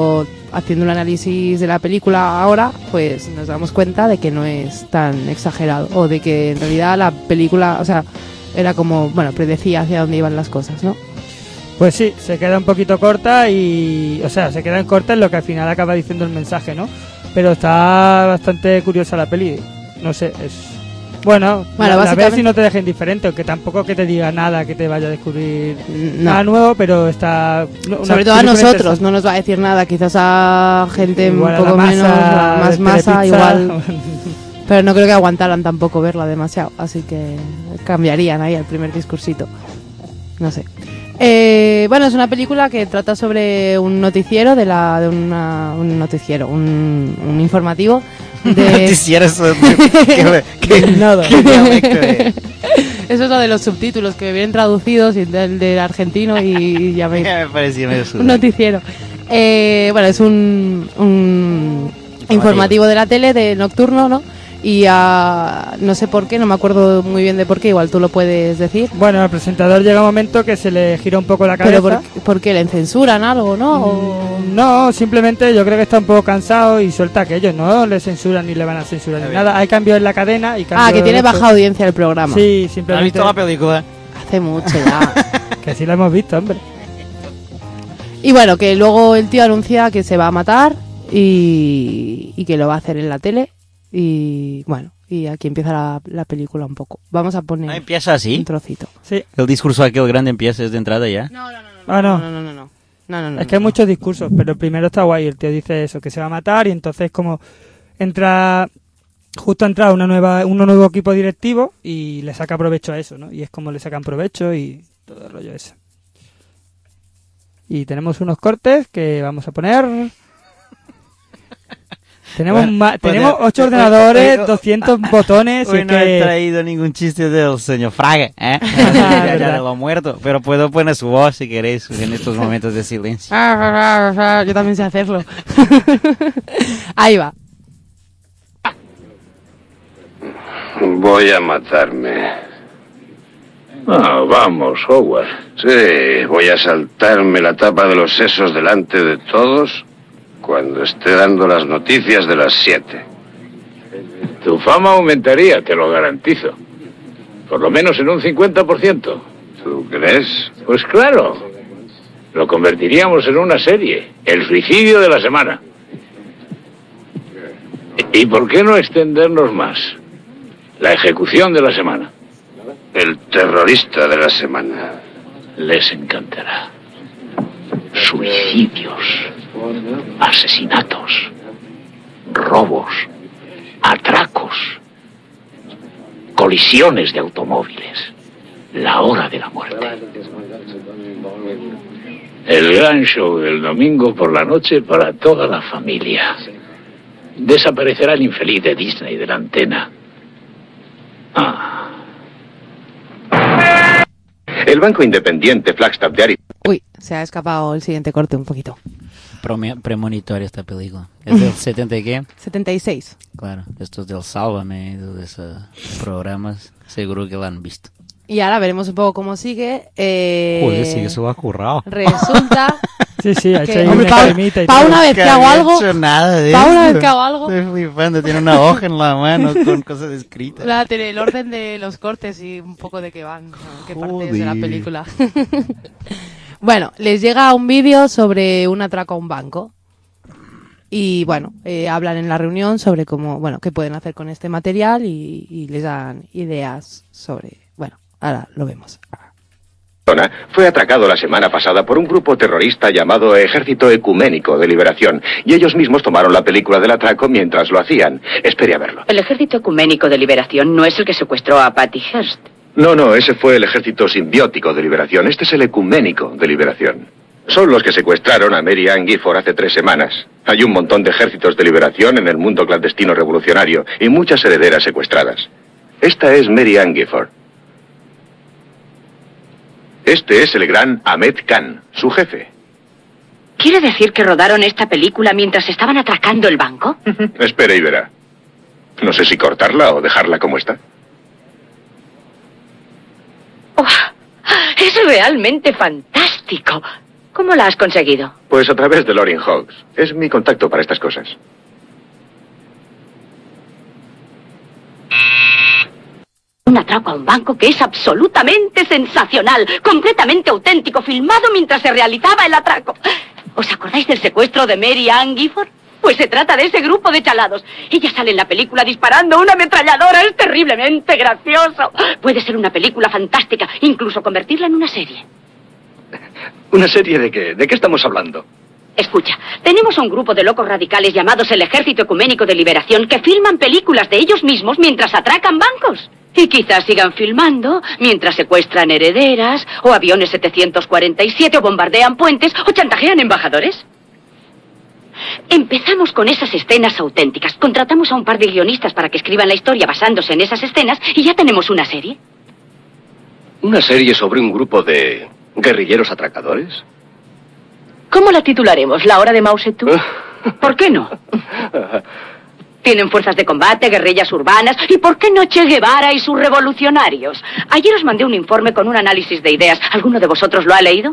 haciendo un análisis de la película ahora, pues nos damos cuenta de que no es tan exagerado, o de que en realidad la película, o sea, era como, bueno, predecía hacia dónde iban las cosas, ¿no? Pues sí, se queda un poquito corta y... O sea, se queda en corta en lo que al final acaba diciendo el mensaje, ¿no? Pero está bastante curiosa la peli. No sé, es... Bueno, bueno la, básicamente... la ves y no te deja indiferente, aunque tampoco que te diga nada, que te vaya a descubrir no. nada nuevo, pero está... Sobre todo a nosotros, no nos va a decir nada, quizás a gente igual un poco menos, más masa, igual... Pero no creo que aguantaran tampoco verla demasiado, así que cambiarían ahí el primer discursito. No sé. Eh, bueno, es una película que trata sobre un noticiero de la de una, un noticiero, un, un informativo de noticiero eso que, que, nada. Eso es lo de los subtítulos que vienen traducidos y del, del argentino y ya me, me parecía medio un noticiero. Eh, bueno, es un, un informativo. informativo de la tele, de nocturno, ¿no? Y uh, no sé por qué, no me acuerdo muy bien de por qué, igual tú lo puedes decir. Bueno, al presentador llega un momento que se le gira un poco la cabeza. ¿Pero por, por qué? ¿Le censuran algo, no? ¿O... No, simplemente yo creo que está un poco cansado y suelta aquello, no le censuran ni le van a censurar ni nada. Hay cambio en la cadena y cambio... Ah, que tiene baja audiencia el programa. Sí, simplemente... ¿Has visto la película? Hace mucho ya. Que sí la hemos visto, hombre. Y bueno, que luego el tío anuncia que se va a matar y, y que lo va a hacer en la tele. Y bueno, y aquí empieza la, la película un poco. Vamos a poner ¿No empieza así? un trocito. Sí. El discurso aquel grande empieza desde entrada ya. No, no, no, no. Ah, no. No, no, no, no. No, no, no, es que hay muchos discursos, pero el primero está guay. El tío dice eso, que se va a matar y entonces como entra... Justo ha entrado una nueva, un nuevo equipo directivo y le saca provecho a eso, ¿no? Y es como le sacan provecho y todo el rollo ese. Y tenemos unos cortes que vamos a poner... Tenemos bueno, ma- pues tenemos de, ocho de, ordenadores, de, de, doscientos botones. Hoy y no que... he traído ningún chiste del señor Fraga, ¿eh? Ah, ya, ya de lo muerto. Pero puedo poner su voz si queréis en estos momentos de silencio. Yo también sé hacerlo. Ahí va. Voy a matarme. Ah, vamos, Howard. Sí, voy a saltarme la tapa de los sesos delante de todos cuando esté dando las noticias de las siete. Tu fama aumentaría, te lo garantizo. Por lo menos en un cincuenta por ciento. ¿Tú crees? Pues claro. Lo convertiríamos en una serie. El suicidio de la semana. ¿Y por qué no extendernos más? La ejecución de la semana. El terrorista de la semana. Les encantará. Suicidios, asesinatos, robos, atracos, colisiones de automóviles, la hora de la muerte. El gran show del domingo por la noche para toda la familia. Desaparecerá el infeliz de Disney de la antena. Ah. El banco independiente Flagstaff de Arizona. Uy, se ha escapado el siguiente corte un poquito. Prome- premonitoria esta película. ¿Es del setenta y qué? setenta y seis. Claro, estos del Sálvame, de esos programas, seguro que la han visto. Y ahora veremos un poco cómo sigue. Eh, Joder, sí que se lo ha currado. Resulta... Sí, sí, ha hecho que, ahí hombre, una pa, cremita y pa todo. una vez que hago algo... hecho nada de pa una eso. vez que hago algo... Estoy flipando, tiene una hoja en la mano con cosas escritas. La, tiene el orden de los cortes y un poco de qué van, qué partes de la película. Bueno, les llega un vídeo sobre un atraco a un banco. Y bueno, eh, hablan en la reunión sobre cómo, bueno, qué pueden hacer con este material y, y les dan ideas sobre, bueno, ahora lo vemos. Fue atracado la semana pasada por un grupo terrorista llamado Ejército Ecuménico de Liberación, y ellos mismos tomaron la película del atraco mientras lo hacían. Espere a verlo. El Ejército Ecuménico de Liberación no es el que secuestró a Patty Hearst. No, no, ese fue el Ejército Simbiótico de Liberación. Este es el Ecuménico de Liberación. Son los que secuestraron a Mary Ann Gifford hace tres semanas. Hay un montón de ejércitos de liberación en el mundo clandestino revolucionario y muchas herederas secuestradas. Esta es Mary Ann Gifford. Este es el gran Ahmed Khan, su jefe. ¿Quiere decir que rodaron esta película mientras estaban atracando el banco? Espere y verá. No sé si cortarla o dejarla como está. Oh, es realmente fantástico. ¿Cómo la has conseguido? Pues a través de Loring Hawks. Es mi contacto para estas cosas. Un atraco a un banco que es absolutamente sensacional, completamente auténtico, filmado mientras se realizaba el atraco. ¿Os acordáis del secuestro de Mary Ann Gifford? Pues se trata de ese grupo de chalados. Ella sale en la película disparando una ametralladora. Es terriblemente gracioso. Puede ser una película fantástica, incluso convertirla en una serie. ¿Una serie de qué? ¿De qué estamos hablando? Escucha, tenemos a un grupo de locos radicales llamados el Ejército Ecuménico de Liberación que filman películas de ellos mismos mientras atracan bancos. Y quizás sigan filmando mientras secuestran herederas, o aviones setecientos cuarenta y siete, o bombardean puentes, o chantajean embajadores. Empezamos con esas escenas auténticas. Contratamos a un par de guionistas para que escriban la historia basándose en esas escenas y ya tenemos una serie. ¿Una serie sobre un grupo de guerrilleros atracadores? ¿Cómo la titularemos? ¿La hora de Mao Zedong? ¿Por qué no? Tienen fuerzas de combate, guerrillas urbanas, y ¿por qué no Che Guevara y sus revolucionarios? Ayer os mandé un informe con un análisis de ideas. ¿Alguno de vosotros lo ha leído?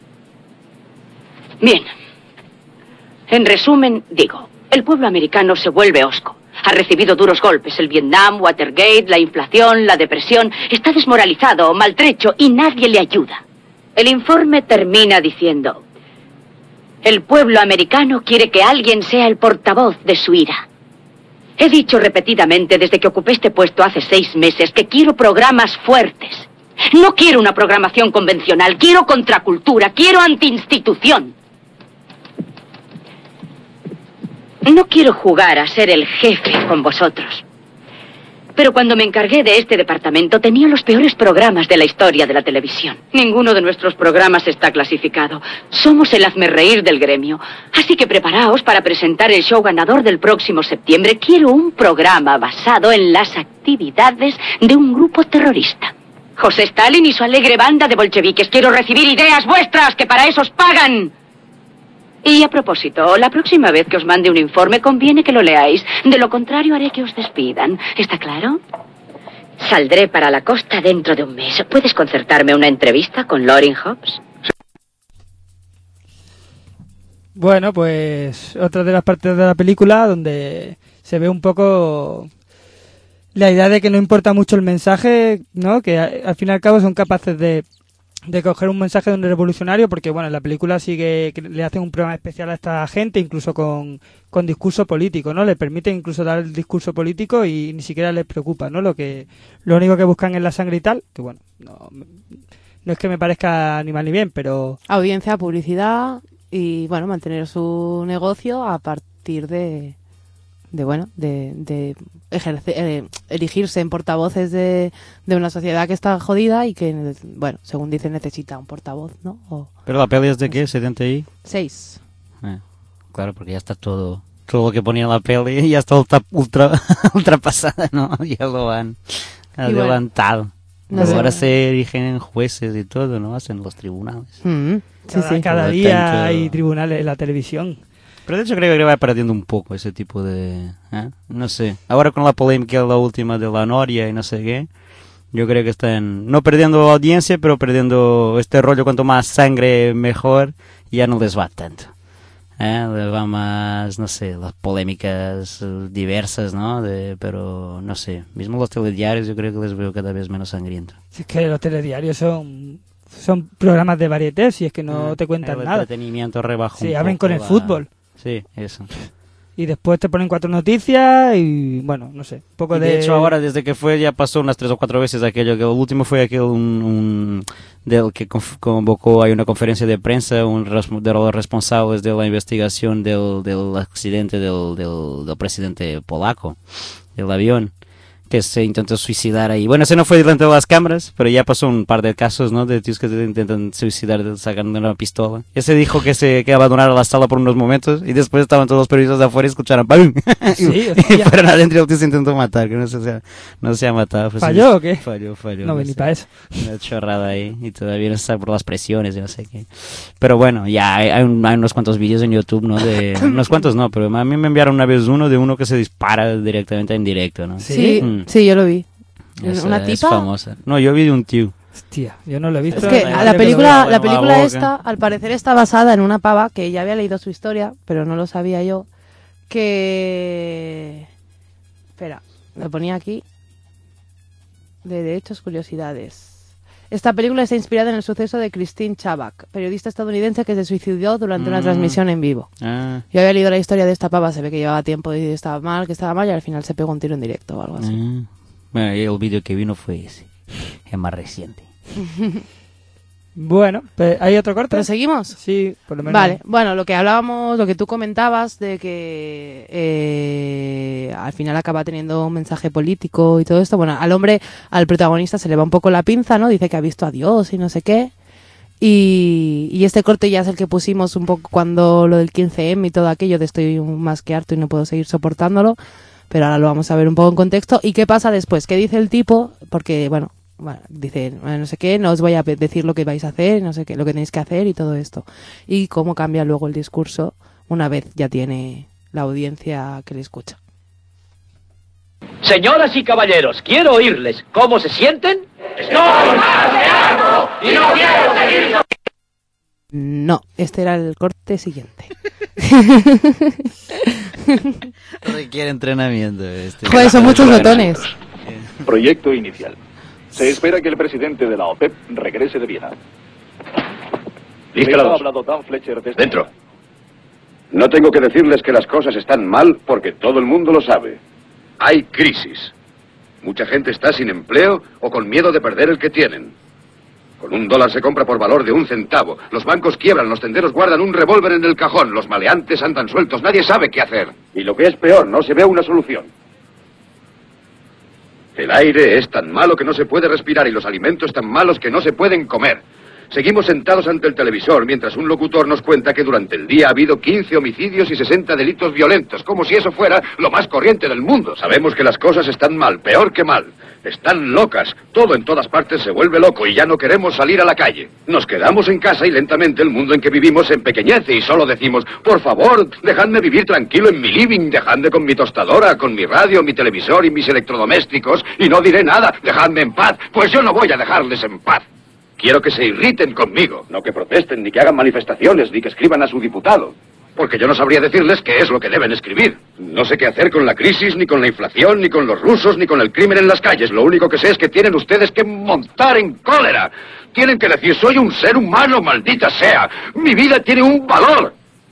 Bien. En resumen, digo, el pueblo americano se vuelve hosco. Ha recibido duros golpes, el Vietnam, Watergate, la inflación, la depresión. Está desmoralizado, maltrecho y nadie le ayuda. El informe termina diciendo: el pueblo americano quiere que alguien sea el portavoz de su ira. He dicho repetidamente desde que ocupé este puesto hace seis meses que quiero programas fuertes. No quiero una programación convencional, quiero contracultura, quiero antiinstitución. No quiero jugar a ser el jefe con vosotros. Pero cuando me encargué de este departamento tenía los peores programas de la historia de la televisión. Ninguno de nuestros programas está clasificado. Somos el hazmerreír del gremio. Así que preparaos para presentar el show ganador del próximo septiembre. Quiero un programa basado en las actividades de un grupo terrorista. José Stalin y su alegre banda de bolcheviques. Quiero recibir ideas vuestras, que para eso os pagan. Y a propósito, la próxima vez que os mande un informe conviene que lo leáis. De lo contrario haré que os despidan. ¿Está claro? Saldré para la costa dentro de un mes. ¿Puedes concertarme una entrevista con Loring Hawks? Bueno, pues otra de las partes de la película donde se ve un poco la idea de que no importa mucho el mensaje, ¿no? Que a- al fin y al cabo son capaces de de coger un mensaje de un revolucionario, porque bueno, en la película sigue que le hacen un programa especial a esta gente, incluso con, con discurso político, ¿no? Le permiten incluso dar el discurso político y ni siquiera les preocupa, ¿no? Lo que lo único que buscan es la sangre y tal, que bueno, no, no es que me parezca ni mal ni bien, pero Audiencia, publicidad y, bueno, mantener su negocio a partir de, de bueno, de, de ejercer, eh, erigirse en portavoces de, de una sociedad que está jodida y que, bueno, según dicen, necesita un portavoz, ¿no? O ¿Pero la peli es de qué? ¿setenta y? seis. Eh, claro, porque ya está todo todo lo que ponía en la peli ya está ultra, ultra, ultrapasada, ¿no? Ya lo han adelantado. No Pero sé. ahora se erigen en jueces y todo, ¿no? Hacen los tribunales. Mm, sí, cada, sí. cada Por lo día tanto- hay tribunales en la televisión. Pero de hecho creo que va perdiendo un poco ese tipo de... ¿eh? No sé. Ahora con la polémica, la última de la Noria y no sé qué, yo creo que están no perdiendo audiencia, pero perdiendo este rollo. Cuanto más sangre, mejor, y ya no les va tanto. ¿eh? Les va más, no sé, las polémicas eh, diversas, ¿no? De, pero no sé. Mismo los telediarios yo creo que les veo cada vez menos sangrientos. Si es que los telediarios son son programas de varieté, si es que no te cuentan El nada. entretenimiento rebaja Sí, un abren poco con el la- fútbol. Sí, eso. Y después te ponen cuatro noticias y, bueno, no sé, un poco Y de... de hecho ahora desde que fue ya pasó unas tres o cuatro veces aquello, que el último fue aquel un, un del que conf- convocó, hay una conferencia de prensa, un res- de los responsables de la investigación del, del accidente del, del, del presidente polaco, del avión, que se intentó suicidar ahí. Bueno, ese no fue delante de las cámaras, pero ya pasó un par de casos, ¿no? De tíos que se intentan suicidar sacando una pistola. Ese dijo que se que abandonaron la sala por unos momentos y después estaban todos los periodistas de afuera y escucharon ¡pum! Sí, y, y hostia. fueron adentro y el tío se intentó matar, que no se, ha- no se ha matado. Pues ¿Falló sí, o qué? Falló, falló. No, no ni sé. para eso. Una chorrada ahí y todavía no está por las presiones y no sé qué. Pero bueno, ya hay, hay, un- hay unos cuantos vídeos en YouTube, ¿no? De, unos cuantos no, pero a mí me enviaron una vez uno de uno que se dispara directamente en directo, ¿no? Sí, Mm. sí, yo lo vi. Esa ¿Una es tipa? famosa. No, yo vi de un tío. Hostia, yo no lo he visto. Es que la, la película, la película esta, al parecer, está basada en una pava que ya había leído su historia, pero no lo sabía yo. Que... Espera, lo ponía aquí. De hechos, curiosidades. Esta película está inspirada en el suceso de Christine Chabak, periodista estadounidense que se suicidó durante mm. una transmisión en vivo. Ah. Yo había leído la historia de esta pava, se ve que llevaba tiempo y estaba mal, que estaba mal, y al final se pegó un tiro en directo o algo así. Mm. Bueno, el vídeo que vino fue ese. Es más reciente. Bueno, pues, ¿hay otro corte? ¿Pero seguimos? Sí, por lo menos. Vale, bueno, lo que hablábamos, lo que tú comentabas de que eh, al final acaba teniendo un mensaje político y todo esto. Bueno, al hombre, al protagonista se le va un poco la pinza, ¿no? Dice que ha visto a Dios y no sé qué. Y, y este corte ya es el que pusimos un poco cuando lo del quince eme y todo aquello de estoy más que harto y no puedo seguir soportándolo. Pero ahora lo vamos a ver un poco en contexto. ¿Y qué pasa después? ¿Qué dice el tipo? Porque, bueno... Bueno, dice, no sé qué, no os voy a decir lo que vais a hacer, no sé qué, lo que tenéis que hacer y todo esto. Y cómo cambia luego el discurso una vez ya tiene la audiencia que le escucha. Señoras y caballeros, quiero oírles. ¿Cómo se sienten? ¡Estoy más de harto y no quiero seguir! No, este era el corte siguiente. Requiere entrenamiento. Este. Joder, son muchos botones. Proyecto inicial. Se espera que el presidente de la OPEP regrese de Viena. Listo, ha hablado Dan Fletcher desde... Dentro. No tengo que decirles que las cosas están mal porque todo el mundo lo sabe. Hay crisis. Mucha gente está sin empleo o con miedo de perder el que tienen. Con un dólar se compra por valor de un centavo. Los bancos quiebran, los tenderos guardan un revólver en el cajón, los maleantes andan sueltos, nadie sabe qué hacer. Y lo que es peor, no se ve una solución. El aire es tan malo que no se puede respirar y los alimentos tan malos que no se pueden comer. Seguimos sentados ante el televisor mientras un locutor nos cuenta que durante el día ha habido quince homicidios y sesenta delitos violentos, como si eso fuera lo más corriente del mundo. Sabemos que las cosas están mal, peor que mal. Están locas. Todo en todas partes se vuelve loco y ya no queremos salir a la calle. Nos quedamos en casa y lentamente el mundo en que vivimos se empequeñece y solo decimos, por favor, dejadme vivir tranquilo en mi living, dejadme con mi tostadora, con mi radio, mi televisor y mis electrodomésticos y no diré nada, dejadme en paz, pues yo no voy a dejarles en paz. Quiero que se irriten conmigo, no que protesten, ni que hagan manifestaciones, ni que escriban a su diputado. Porque yo no sabría decirles qué es lo que deben escribir. No sé qué hacer con la crisis, ni con la inflación, ni con los rusos, ni con el crimen en las calles. Lo único que sé es que tienen ustedes que montar en cólera. Tienen que decir, soy un ser humano, maldita sea. Mi vida tiene un valor.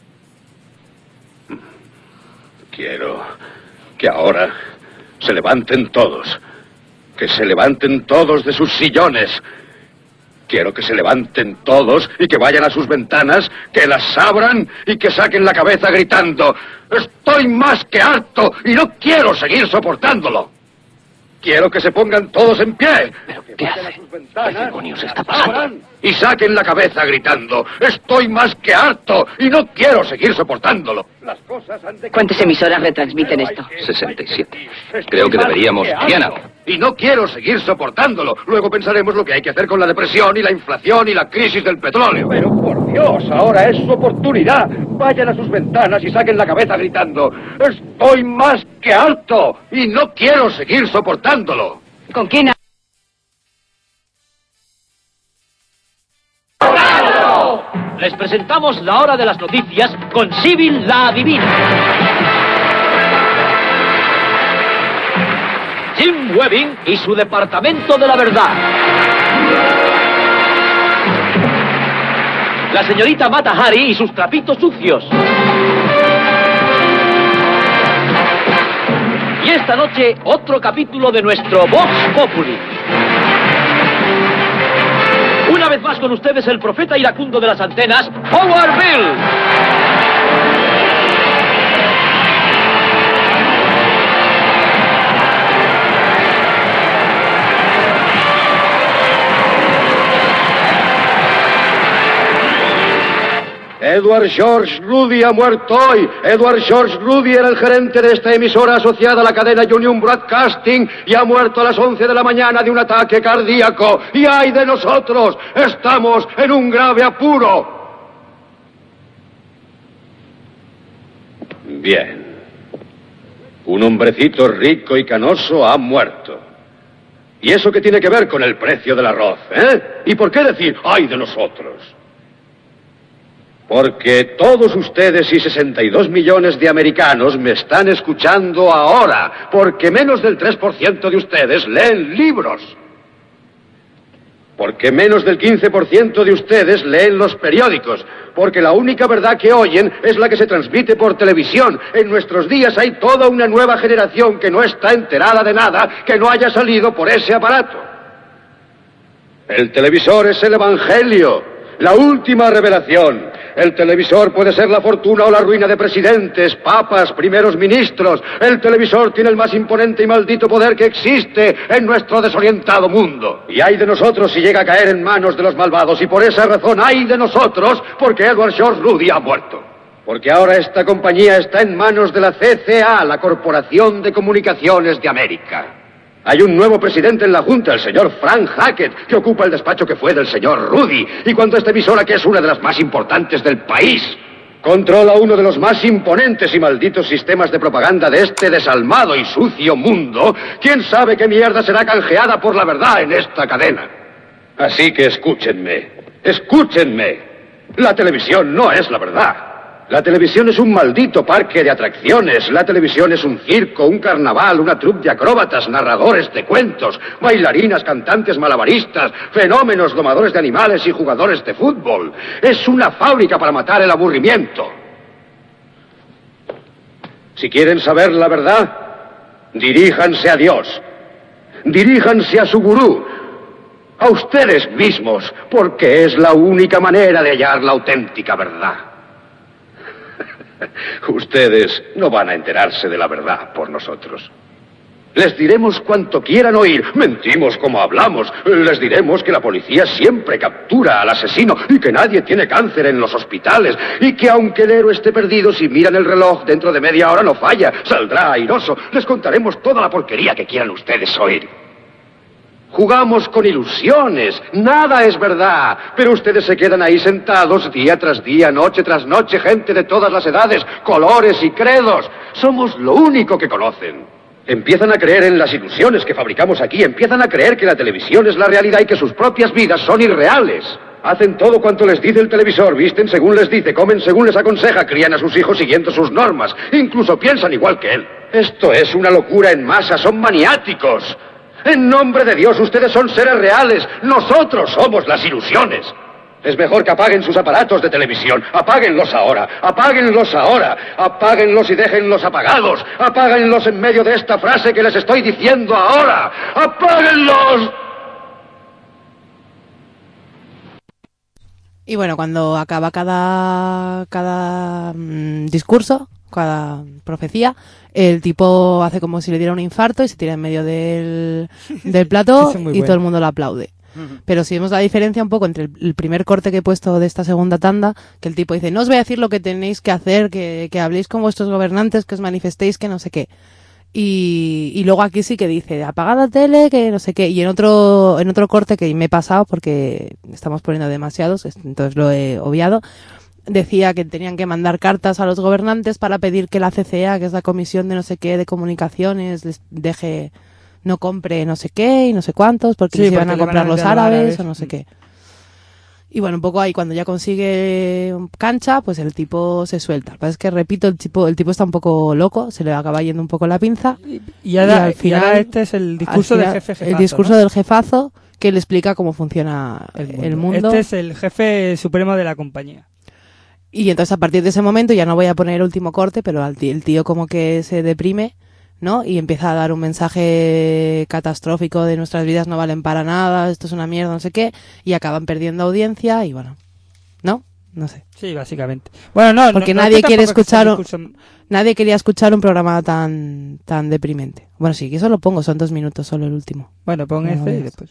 Quiero que ahora se levanten todos. Que se levanten todos de sus sillones. Quiero que se levanten todos y que vayan a sus ventanas, que las abran y que saquen la cabeza gritando, estoy más que harto y no quiero seguir soportándolo. Quiero que se pongan todos en pie. ¿Pero qué hace? ¿Qué demonios está pasando? Y saquen la cabeza gritando, estoy más que harto y no quiero seguir soportándolo. Las cosas han de... ¿Cuántas emisoras retransmiten esto? sesenta y siete. Creo que deberíamos... Diana. Y no quiero seguir soportándolo. Luego pensaremos lo que hay que hacer con la depresión y la inflación y la crisis del petróleo. Pero por Dios, ahora es su oportunidad. Vayan a sus ventanas y saquen la cabeza gritando, estoy más que harto y no quiero seguir soportándolo. ¿Con quién ha... Les presentamos la hora de las noticias con Sibyl la Adivina. Jim Webbing y su Departamento de la Verdad. La señorita Mata Hari y sus trapitos sucios. Y esta noche, otro capítulo de nuestro Vox Populi. Una vez más con ustedes el profeta iracundo de las antenas, Howard Bill. Edward George Rudy ha muerto hoy. Edward George Rudy era el gerente de esta emisora asociada a la cadena Union Broadcasting y ha muerto a las once de la mañana de un ataque cardíaco. Y ay de nosotros, estamos en un grave apuro. Bien. Un hombrecito rico y canoso ha muerto. ¿Y eso qué tiene que ver con el precio del arroz, eh? ¿Y por qué decir, ay de nosotros? Porque todos ustedes y sesenta y dos millones de americanos me están escuchando ahora, porque menos del tres por ciento de ustedes leen libros. Porque menos del quince por ciento de ustedes leen los periódicos. Porque la única verdad que oyen es la que se transmite por televisión. En nuestros días hay toda una nueva generación que no está enterada de nada que no haya salido por ese aparato. El televisor es el evangelio, la última revelación. El televisor puede ser la fortuna o la ruina de presidentes, papas, primeros ministros. El televisor tiene el más imponente y maldito poder que existe en nuestro desorientado mundo. Y hay de nosotros si llega a caer en manos de los malvados. Y por esa razón hay de nosotros porque Edward George Rudy ha muerto. Porque ahora esta compañía está en manos de la C C A, la Corporación de Comunicaciones de América. Hay un nuevo presidente en la Junta, el señor Frank Hackett, que ocupa el despacho que fue del señor Rudy. Y cuando esta emisora, que es una de las más importantes del país, controla uno de los más imponentes y malditos sistemas de propaganda de este desalmado y sucio mundo, ¿quién sabe qué mierda será canjeada por la verdad en esta cadena? Así que escúchenme, escúchenme. La televisión no es la verdad. La televisión es un maldito parque de atracciones. La televisión es un circo, un carnaval, una troupe de acróbatas, narradores de cuentos, bailarinas, cantantes malabaristas, fenómenos, domadores de animales y jugadores de fútbol. Es una fábrica para matar el aburrimiento. Si quieren saber la verdad, diríjanse a Dios. Diríjanse a su gurú. A ustedes mismos, porque es la única manera de hallar la auténtica verdad. Ustedes no van a enterarse de la verdad por nosotros. Les diremos cuanto quieran oír. Mentimos como hablamos. Les diremos que la policía siempre captura al asesino y que nadie tiene cáncer en los hospitales. Y que aunque el héroe esté perdido, si miran el reloj, dentro de media hora no falla. Saldrá airoso. Les contaremos toda la porquería que quieran ustedes oír. Jugamos con ilusiones, nada es verdad, pero ustedes se quedan ahí sentados día tras día, noche tras noche, gente de todas las edades, colores y credos. Somos lo único que conocen. Empiezan a creer en las ilusiones que fabricamos aquí, empiezan a creer que la televisión es la realidad y que sus propias vidas son irreales. Hacen todo cuanto les dice el televisor, visten según les dice, comen según les aconseja, crían a sus hijos siguiendo sus normas, incluso piensan igual que él. Esto es una locura en masa, son maniáticos. En nombre de Dios, ustedes son seres reales. Nosotros somos las ilusiones. Es mejor que apaguen sus aparatos de televisión. Apáguenlos ahora. Apáguenlos ahora. Apáguenlos y déjenlos apagados. Apáguenlos en medio de esta frase que les estoy diciendo ahora. ¡Apáguenlos! Y bueno, cuando acaba cada, cada mmm, discurso, cada profecía, el tipo hace como si le diera un infarto y se tira en medio del, del plató y bueno, todo el mundo lo aplaude. Uh-huh. Pero si vemos la diferencia un poco entre el, el primer corte que he puesto de esta segunda tanda, que el tipo dice, no os voy a decir lo que tenéis que hacer, que, que habléis con vuestros gobernantes, que os manifestéis, que no sé qué. Y, y luego aquí sí que dice, apagad la tele, que no sé qué. Y en otro, en otro corte que me he pasado porque estamos poniendo demasiados, entonces lo he obviado, decía que tenían que mandar cartas a los gobernantes para pedir que la C C A, que es la comisión de no sé qué de comunicaciones, les deje, no compre no sé qué y no sé cuántos, porque sí, les iban a comprar los árabes, árabes o no sé qué. Y bueno, un poco ahí cuando ya consigue cancha, pues el tipo se suelta. Lo que pasa es que, repito, el tipo, el tipo está un poco loco, se le acaba yendo un poco la pinza. Y, y, ahora, y al final y ahora este es el discurso final, del jefe jefazo, el discurso ¿no? del jefazo que le explica cómo funciona el mundo. el mundo. Este es el jefe supremo de la compañía. Y entonces a partir de ese momento, ya no voy a poner el último corte, pero el tío, el tío como que se deprime, ¿no? Y empieza a dar un mensaje catastrófico de nuestras vidas no valen para nada, esto es una mierda, no sé qué, y acaban perdiendo audiencia y bueno, ¿no? No sé. Sí, básicamente. Bueno, no, porque no, nadie no quiere escuchar un, discurso... nadie quería escuchar un programa tan tan deprimente. Bueno, sí, que eso lo pongo, son dos minutos solo el último. Bueno, pon no, este y después.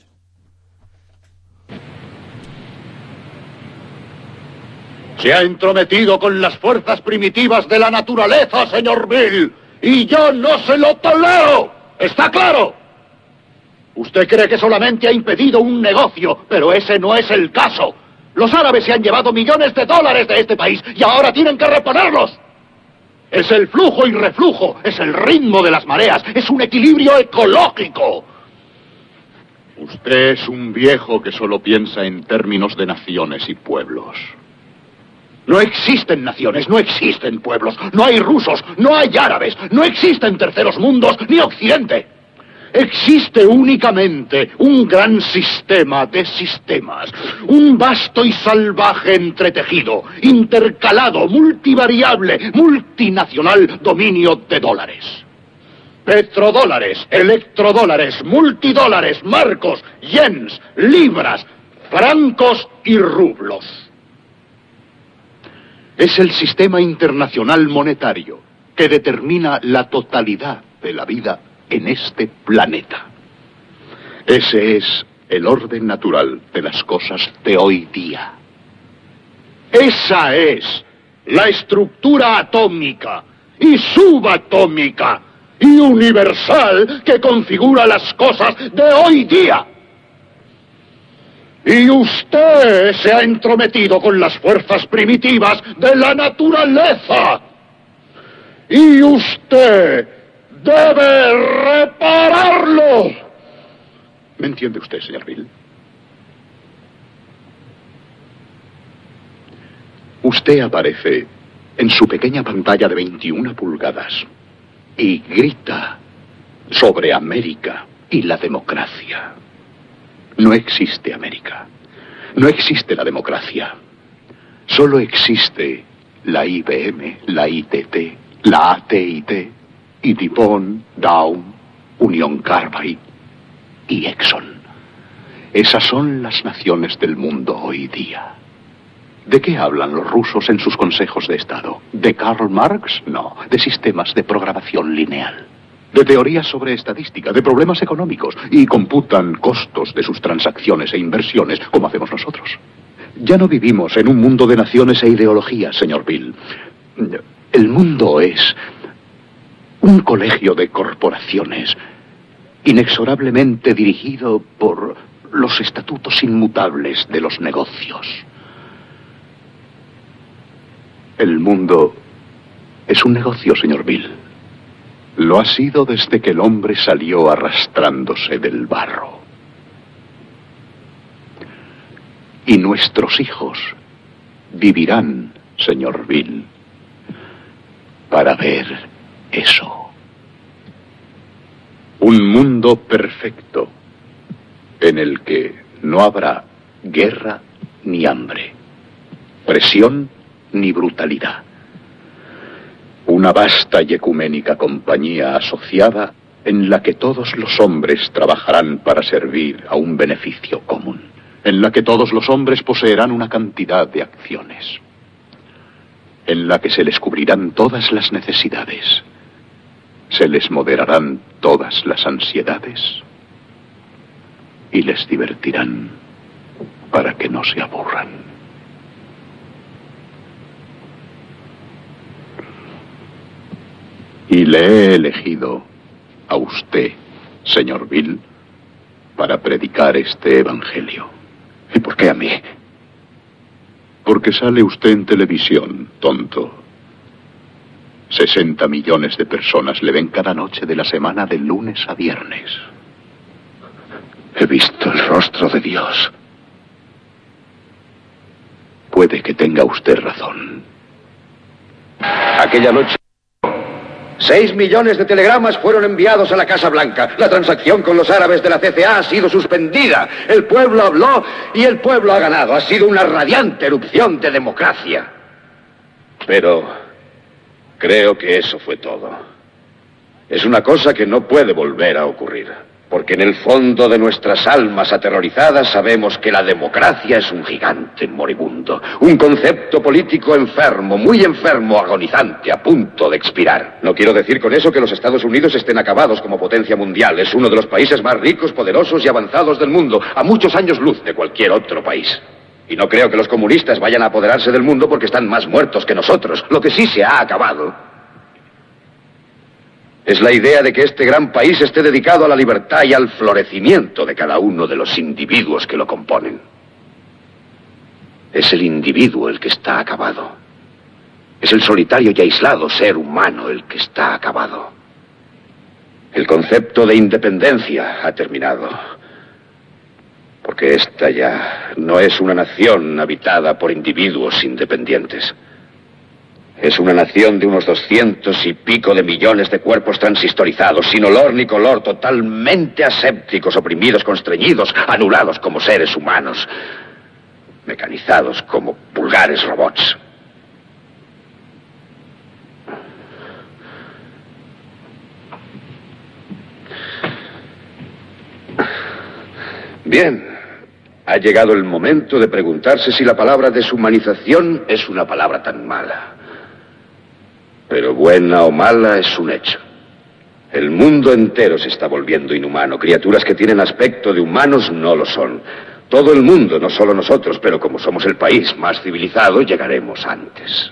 Se ha entrometido con las fuerzas primitivas de la naturaleza, señor Bill, y yo no se lo tolero. ¿Está claro? Usted cree que solamente ha impedido un negocio, pero ese no es el caso. Los árabes se han llevado millones de dólares de este país y ahora tienen que reponerlos. Es el flujo y reflujo, es el ritmo de las mareas, es un equilibrio ecológico. Usted es un viejo que solo piensa en términos de naciones y pueblos. No existen naciones, no existen pueblos, no hay rusos, no hay árabes, no existen terceros mundos, ni Occidente. Existe únicamente un gran sistema de sistemas, un vasto y salvaje entretejido, intercalado, multivariable, multinacional dominio de dólares. Petrodólares, electrodólares, multidólares, marcos, yens, libras, francos y rublos. Es el sistema internacional monetario que determina la totalidad de la vida en este planeta. Ese es el orden natural de las cosas de hoy día. Esa es la estructura atómica y subatómica y universal que configura las cosas de hoy día. Y usted se ha entrometido con las fuerzas primitivas de la naturaleza. Y usted debe repararlo. ¿Me entiende usted, señor Bill? Usted aparece en su pequeña pantalla de veintiuna pulgadas y grita sobre América y la democracia. No existe América. No existe la democracia. Solo existe la I B M, la I T T, la A T y T, y DuPont, Dow, Union Carbide y Exxon. Esas son las naciones del mundo hoy día. ¿De qué hablan los rusos en sus consejos de Estado? ¿De Karl Marx? No, de sistemas de programación lineal. De teorías sobre estadística, de problemas económicos, y computan costos de sus transacciones e inversiones como hacemos nosotros. Ya no vivimos en un mundo de naciones e ideologías, señor Bill. El mundo es un colegio de corporaciones, inexorablemente dirigido por los estatutos inmutables de los negocios. El mundo es un negocio, señor Bill. Lo ha sido desde que el hombre salió arrastrándose del barro. Y nuestros hijos vivirán, señor Bill, para ver eso. Un mundo perfecto en el que no habrá guerra ni hambre, presión ni brutalidad. Una vasta y ecuménica compañía asociada en la que todos los hombres trabajarán para servir a un beneficio común, en la que todos los hombres poseerán una cantidad de acciones, en la que se les cubrirán todas las necesidades, se les moderarán todas las ansiedades y les divertirán para que no se aburran. Y le he elegido a usted, señor Bill, para predicar este evangelio. ¿Y por qué a mí? Porque sale usted en televisión, tonto. sesenta millones de personas le ven cada noche de la semana de lunes a viernes. He visto el rostro de Dios. Puede que tenga usted razón. Aquella noche, seis millones de telegramas fueron enviados a la Casa Blanca. La transacción con los árabes de la C C A ha sido suspendida. El pueblo habló y el pueblo ha ganado. Ha sido una radiante erupción de democracia. Pero creo que eso fue todo. Es una cosa que no puede volver a ocurrir. Porque en el fondo de nuestras almas aterrorizadas sabemos que la democracia es un gigante moribundo. Un concepto político enfermo, muy enfermo, agonizante, a punto de expirar. No quiero decir con eso que los Estados Unidos estén acabados como potencia mundial. Es uno de los países más ricos, poderosos y avanzados del mundo, a muchos años luz de cualquier otro país. Y no creo que los comunistas vayan a apoderarse del mundo porque están más muertos que nosotros. Lo que sí se ha acabado es la idea de que este gran país esté dedicado a la libertad y al florecimiento de cada uno de los individuos que lo componen. Es el individuo el que está acabado. Es el solitario y aislado ser humano el que está acabado. El concepto de independencia ha terminado. que esta ya no es una nación habitada por individuos independientes. Es una nación de unos doscientos y pico de millones de cuerpos transistorizados, sin olor ni color, totalmente asépticos, oprimidos, constreñidos, anulados como seres humanos, mecanizados como vulgares robots. Bien, ha llegado el momento de preguntarse si la palabra deshumanización es una palabra tan mala. Pero buena o mala es un hecho. El mundo entero se está volviendo inhumano. Criaturas que tienen aspecto de humanos no lo son. Todo el mundo, no solo nosotros, pero como somos el país más civilizado, llegaremos antes.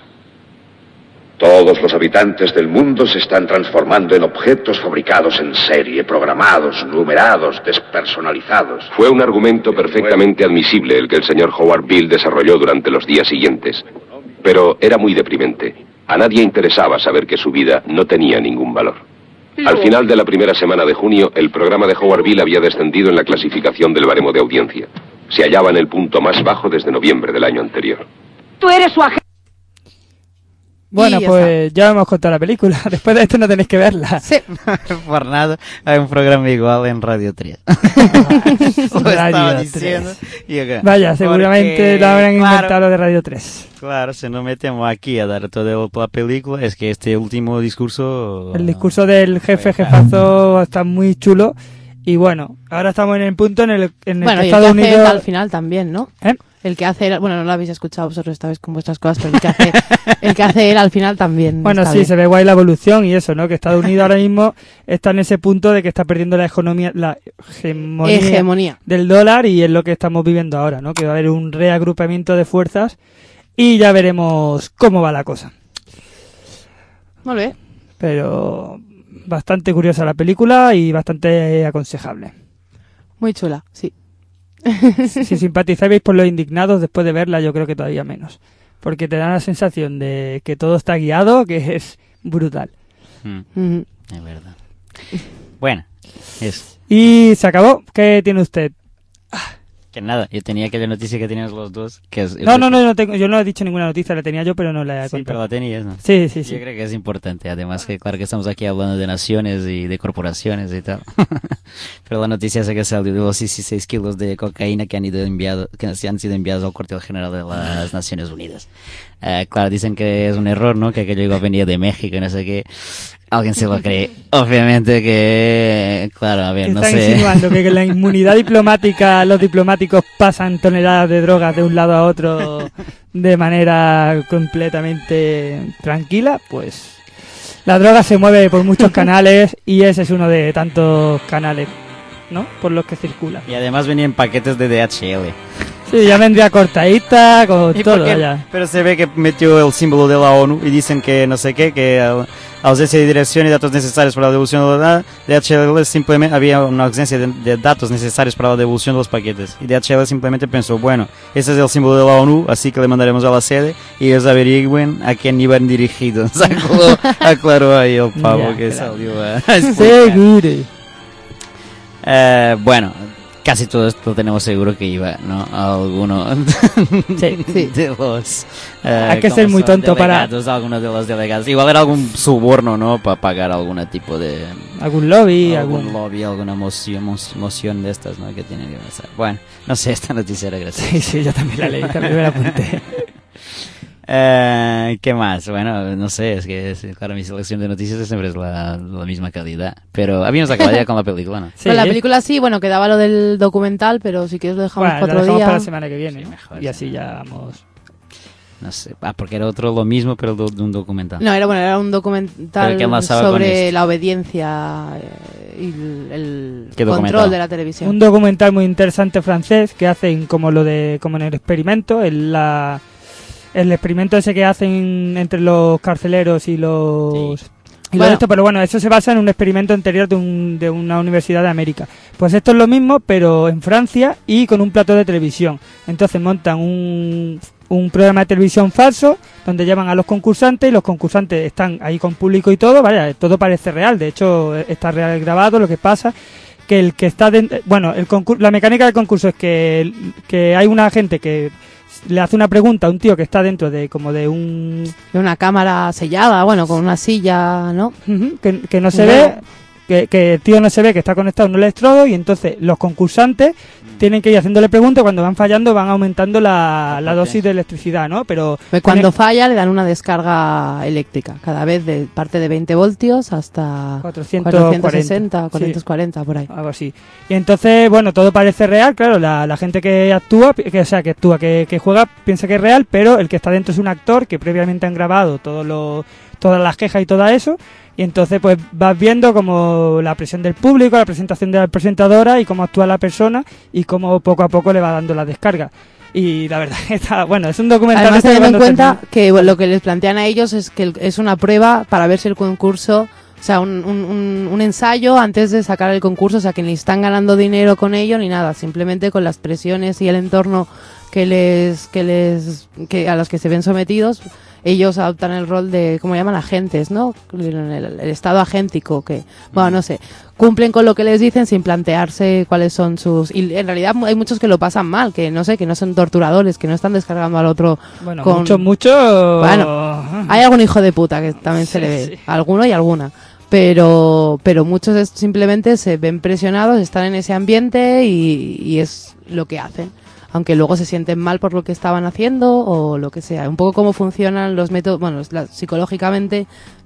Todos los habitantes del mundo se están transformando en objetos fabricados en serie, programados, numerados, despersonalizados. Fue un argumento perfectamente admisible el que el señor Howard Bill desarrolló durante los días siguientes. Pero era muy deprimente. A nadie interesaba saber que su vida no tenía ningún valor. Al final de la primera semana de junio, el programa de Howard Bill había descendido en la clasificación del baremo de audiencia. Se hallaba en el punto más bajo desde noviembre del año anterior. Tú eres su agente. Bueno, ya pues está. ya hemos contado la película. Después de esto no tenéis que verla. Sí. Por nada, hay un programa igual en Radio tres. Lo Radio estaba tres. diciendo. Y acá. Vaya, seguramente Porque, lo habrán claro, inventado de Radio tres. Claro, si nos metemos aquí a dar toda la película, es que este último discurso... El discurso del jefe jefazo está muy chulo. Y bueno, ahora estamos en el punto en el, en el Bueno, que y el que Estados hace Unidos... al final también, ¿no? ¿Eh? El que hace, bueno, no lo habéis escuchado vosotros esta vez con vuestras cosas, pero el que hace, el que hace él al final también. Bueno, está sí, bien. se ve guay la evolución y eso, ¿no? Que Estados Unidos ahora mismo está en ese punto de que está perdiendo la economía, la hegemonía, Hegemonía. del dólar, y es lo que estamos viviendo ahora, ¿no? Que va a haber un reagrupamiento de fuerzas y ya veremos cómo va la cosa. Muy bien. Pero bastante curiosa la película y bastante aconsejable. Muy chula, sí. Si simpatizáis por los indignados después de verla, yo creo que todavía menos. Porque te da la sensación de que todo está guiado, que es brutal. Mm, Ujú. es verdad. Bueno, eso. Y se acabó. ¿Qué tiene usted? Que nada, yo tenía aquella noticia que teníamos los dos. Que es, No, no, no, no tengo, yo no he dicho ninguna noticia, la tenía yo, pero no la he Sí, contado. pero la tenías, ¿no? Sí, sí, sí. Yo creo que es importante, además que claro que estamos aquí hablando de naciones y de corporaciones y tal. Pero la noticia es que salió de los dieciséis kilos de cocaína que han ido enviado, que han sido enviados al cuartel general de las Naciones Unidas. Eh, claro, dicen que es un error, ¿no? Que aquello iba a venir de México y no sé qué. Alguien se lo cree. Obviamente que, claro, a ver, Que no están sé. insinuando que con la inmunidad diplomática los diplomáticos pasan toneladas de drogas de un lado a otro de manera completamente tranquila, pues la droga se mueve por muchos canales y ese es uno de tantos canales, ¿no? Por los que circula. Y además venían paquetes de D H L. Sí, ya vendría cortadita con ¿Y todo por qué? ya. Pero se ve que metió el símbolo de la ONU y dicen que no sé qué, que uh, ausencia de dirección y datos necesarios para la devolución de la D H L, simplemente había una ausencia de, de datos necesarios para la devolución de los paquetes. Y D H L simplemente pensó, bueno, ese es el símbolo de la ONU, así que le mandaremos a la sede y ellos averigüen a quién iban dirigidos. Aclaró, aclaró ahí el pavo Ya, que claro. salió a, a explicar. Seguro. Eh, bueno, casi todo esto tenemos seguro que iba, ¿no? A alguno Sí, sí. de los... eh, Hay que ¿cómo ser muy son? tonto para- Delegados, algunos de los delegados. Igual era algún soborno, ¿no? Para pagar algún tipo de... Algún lobby, algún algún... lobby, alguna moción, mos- moción de estas, ¿no? Que tienen que pasar. Bueno, no sé, esta noticia era graciosa. Sí, sí, yo también la leí, también me la apunté. Eh, ¿Qué más? Bueno, no sé, es que es- claro, mi selección de noticias siempre es la, la misma calidad. Pero habíamos acabado ya con la película, ¿no? Sí. Con la película sí, bueno, quedaba lo del documental, pero si quieres lo dejamos Bueno, para la otro dejamos día. para la semana que viene, Sí, ¿no? mejor, Y sí. así ya vamos... No sé, ah, porque era otro lo mismo, pero de de un documental. No, era bueno, era un Pero documental ¿qué enlazaba con sobre esto? la obediencia eh, y el, el ¿Qué control documental? de la televisión. Un documental muy interesante francés que hacen como lo de como en el experimento, en la el experimento ese que hacen entre los carceleros y los Sí. y Bueno. lo de esto, pero bueno, eso se basa en un experimento anterior de, un, de una universidad de América. Pues esto es lo mismo, pero en Francia y con un plató de televisión. Entonces montan un, un programa de televisión falso donde llevan a los concursantes y los concursantes están ahí con público y todo, vaya, todo parece real. De hecho, está real grabado. Lo que pasa que el que está dentro, bueno, el concur- la mecánica del concurso es que, que hay una gente que le hace una pregunta a un tío que está dentro de como de un de una cámara sellada, bueno, con una silla, ¿no? Uh-huh, que, que no se Bueno. ve, que, que el tío no se ve, que está conectado a un electrodo, y entonces los concursantes tienen que ir haciéndole preguntas. Cuando van fallando van aumentando la, la dosis de electricidad, ¿no? Pero Pues cuando falla le dan una descarga eléctrica, cada vez de parte de veinte voltios hasta cuatrocientos cuarenta, cuatrocientos sesenta, sí. cuatrocientos cuarenta, por ahí. Algo así. Y entonces, bueno, todo parece real, claro, la, la gente que actúa, que, o sea, que actúa, que, que juega, piensa que es real, pero el que está dentro es un actor que previamente han grabado todo lo, todas las quejas y todo eso, y entonces pues vas viendo como la presión del público, la presentación de la presentadora y cómo actúa la persona y cómo poco a poco le va dando la descarga. Y la verdad está, bueno, es un documental. Además, este teniendo en cuando cuenta termina- que bueno, lo que les plantean a ellos es que el- es una prueba para ver si el concurso, o sea, un, un, un- un ensayo antes de sacar el concurso, o sea, que ni están ganando dinero con ello ni nada, simplemente con las presiones y el entorno que les, que les, que a los que se ven sometidos, ellos adoptan el rol de, ¿cómo llaman? Agentes, ¿no? El, el- el estado agéntico, que, bueno, no sé, cumplen con lo que les dicen sin plantearse cuáles son sus... Y en realidad hay muchos que lo pasan mal, que no sé, que no son torturadores, que no están descargando al otro Bueno, con... mucho, mucho... Bueno, hay algún hijo de puta que también se le ve, alguno y alguna. Pero, pero muchos es- simplemente se ven presionados, están en ese ambiente y, y es lo que hacen. Aunque luego se sienten mal por lo que estaban haciendo o lo que sea. Un poco cómo funcionan los métodos, bueno, la- psicológicamente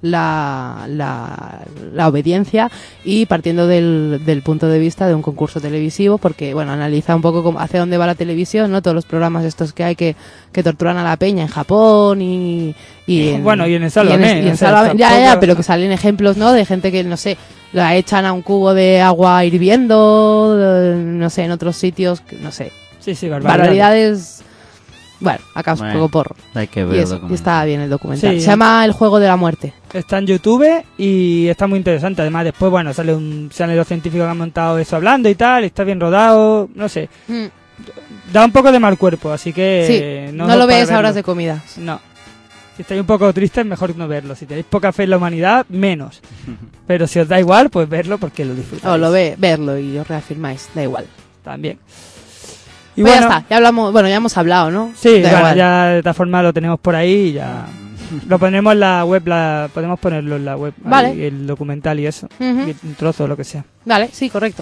la, la, la obediencia, y partiendo del, del punto de vista de un concurso televisivo, porque, bueno, analiza un poco cómo, hacia dónde va la televisión, ¿no? Todos los programas estos que hay que, que torturan a la peña en Japón y, y en, Bueno, y en el Sálvame, y en o sea, Sálvame. Ya, ya, tampoco- pero que salen ejemplos, ¿no? De gente que, no sé, la echan a un cubo de agua hirviendo, eh, no sé, en otros sitios, que- no sé. Sí, sí, barbaridades. Barbaridades. Bueno, acá un Bueno, poco por... hay que y, ver el eso, y documental. está bien el documental. Sí. Se llama El Juego de la Muerte. Está en YouTube y está muy interesante. Además, después, bueno, sale un, salen los científicos que han montado eso hablando y tal, y está bien rodado, no sé. Mm. Da un poco de mal cuerpo, así que... Sí, no, no lo para veis a verlo. horas de comida. No. Si estáis un poco tristes, mejor no verlo. Si tenéis poca fe en la humanidad, menos. Pero si os da igual, pues verlo porque lo disfrutáis. O lo ve, verlo y os reafirmáis, da igual. También. Y Y bueno, bueno, ya está, ya hablamos, bueno, ya hemos hablado, ¿no? sí, Da bueno, igual. ya de esta forma lo tenemos por ahí y ya... Lo ponemos en la web, la, podemos ponerlo en la web, Vale. ahí, el documental y eso, Ujú. y un trozo o lo que sea. Vale, sí, correcto.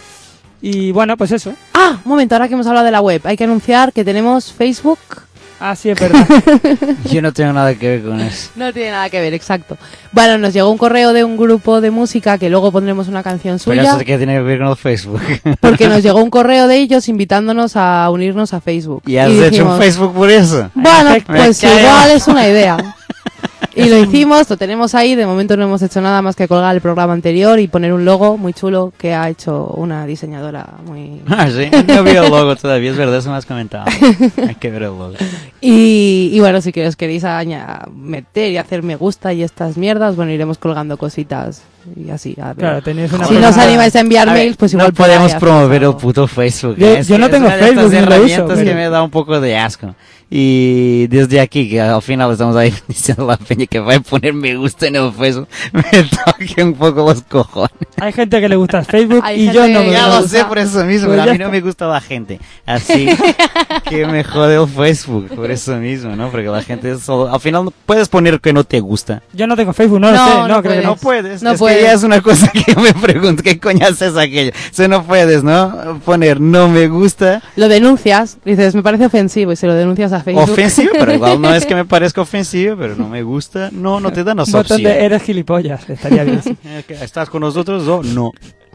Y bueno, pues eso. Ah, un momento, ahora que hemos hablado de la web, hay que anunciar que tenemos Facebook. Ah, sí, es verdad. Yo no tengo nada que ver con eso. No tiene nada que ver, exacto. Bueno, nos llegó un correo de un grupo de música que luego pondremos una canción Pero suya. eso que tiene que ver con el Facebook. Porque nos llegó un correo de ellos invitándonos a unirnos a Facebook. ¿Y has Y hecho dijimos, un Facebook por eso? Bueno, Me pues cae. igual es una idea. Y lo hicimos, lo tenemos ahí, de momento no hemos hecho nada más que colgar el programa anterior y poner un logo muy chulo que ha hecho una diseñadora muy... Ah, sí. No vi el logo todavía, es verdad, eso me has comentado. Hay que ver el logo. Y, y bueno, si que os queréis aña- meter y hacer me gusta y estas mierdas, bueno, iremos colgando cositas y así. A ver. Claro, tenéis una si no os persona- animáis a enviar A ver, mails, pues igual no por ahí podemos hacemos promover el algo. puto Facebook. Yo- ¿eh? Es yo que no es tengo una de Facebook, estas ni lo uso, herramientas que pero- me da un poco de asco. Y desde aquí, que al final estamos ahí diciendo a la peña que va a poner me gusta en el Facebook, me toque un poco los cojones. Hay gente que le gusta el Facebook Hay y gente yo no que me Ya le lo gusta. sé por eso mismo, Pues pero a ya mí no está. me gusta la gente. Así que me jode el Facebook, por eso mismo, ¿no? Porque la gente solo, al final puedes poner que no te gusta. Yo no tengo Facebook, no, No, lo sé, no no, creo que puedes. no. No puedes, No es puedes. que ya es una cosa que yo me pregunto, ¿qué coñazo es aquello? O sea, no puedes, ¿no? Poner no me gusta, Lo denuncias, dices, me parece ofensivo y se lo denuncias a Facebook. ofensivo, pero igual no es que me parezca ofensivo, pero no me gusta, no, no te dan las Un botón de opciones. eres gilipollas, estaría bien. sí. Eh, que ¿Estás con nosotros o no?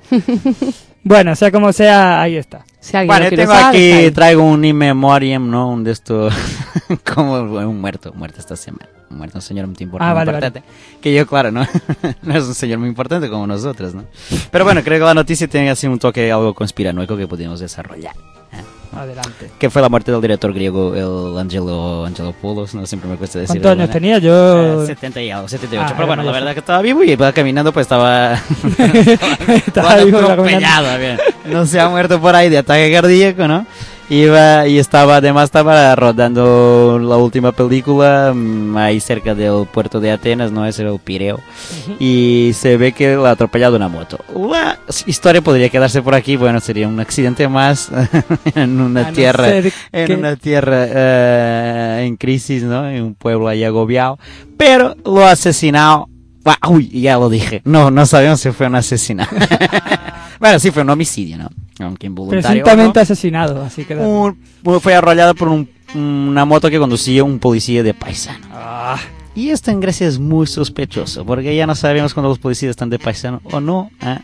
Bueno, sea como sea, ahí está. Si alguien Bueno, lo yo quiere tengo usar, aquí, está ahí. traigo un in memoriam, ¿no? Un de estos, como un muerto, muerto esta semana. Un muerto, un señor muy importante. Ah, vale, importante Que yo, claro, ¿no? No es un señor muy importante como nosotros, ¿no? Pero bueno, creo que la noticia tiene así un toque algo conspiranoico que podemos desarrollar. Adelante. Que fue la muerte del director griego, el Angelo Angelopoulos, no siempre me cuesta decirlo. ¿Cuántos años ¿verdad? tenía? Yo... Eh, setenta y algo, setenta y ocho. Ah, pero era bueno, la mayor, verdad sí. que estaba vivo y iba caminando, pues estaba. Estaba vivo, iba caminando. atropellado, bien. No se ha muerto por ahí de ataque cardíaco, ¿no? iba y estaba, además estaba rodando la última película mmm, ahí cerca del puerto de Atenas, no es el Pireo, uh-huh. y se ve que la ha atropellado una moto. La historia podría quedarse por aquí, bueno, sería un accidente más en una no tierra, en que... una tierra uh, en crisis, ¿no? En un pueblo ahí agobiado, pero lo ha asesinado. Uy, ya lo dije. No, no sabemos si fue un asesinato. Bueno, sí fue un homicidio, ¿no? Aunque involuntario. Presuntamente ¿no? asesinado, así que... Un, fue arrollado por un, una moto que conducía un policía de paisano. Ah. Y esto en Grecia es muy sospechoso, porque ya no sabemos cuando los policías están de paisano o no. ¿eh?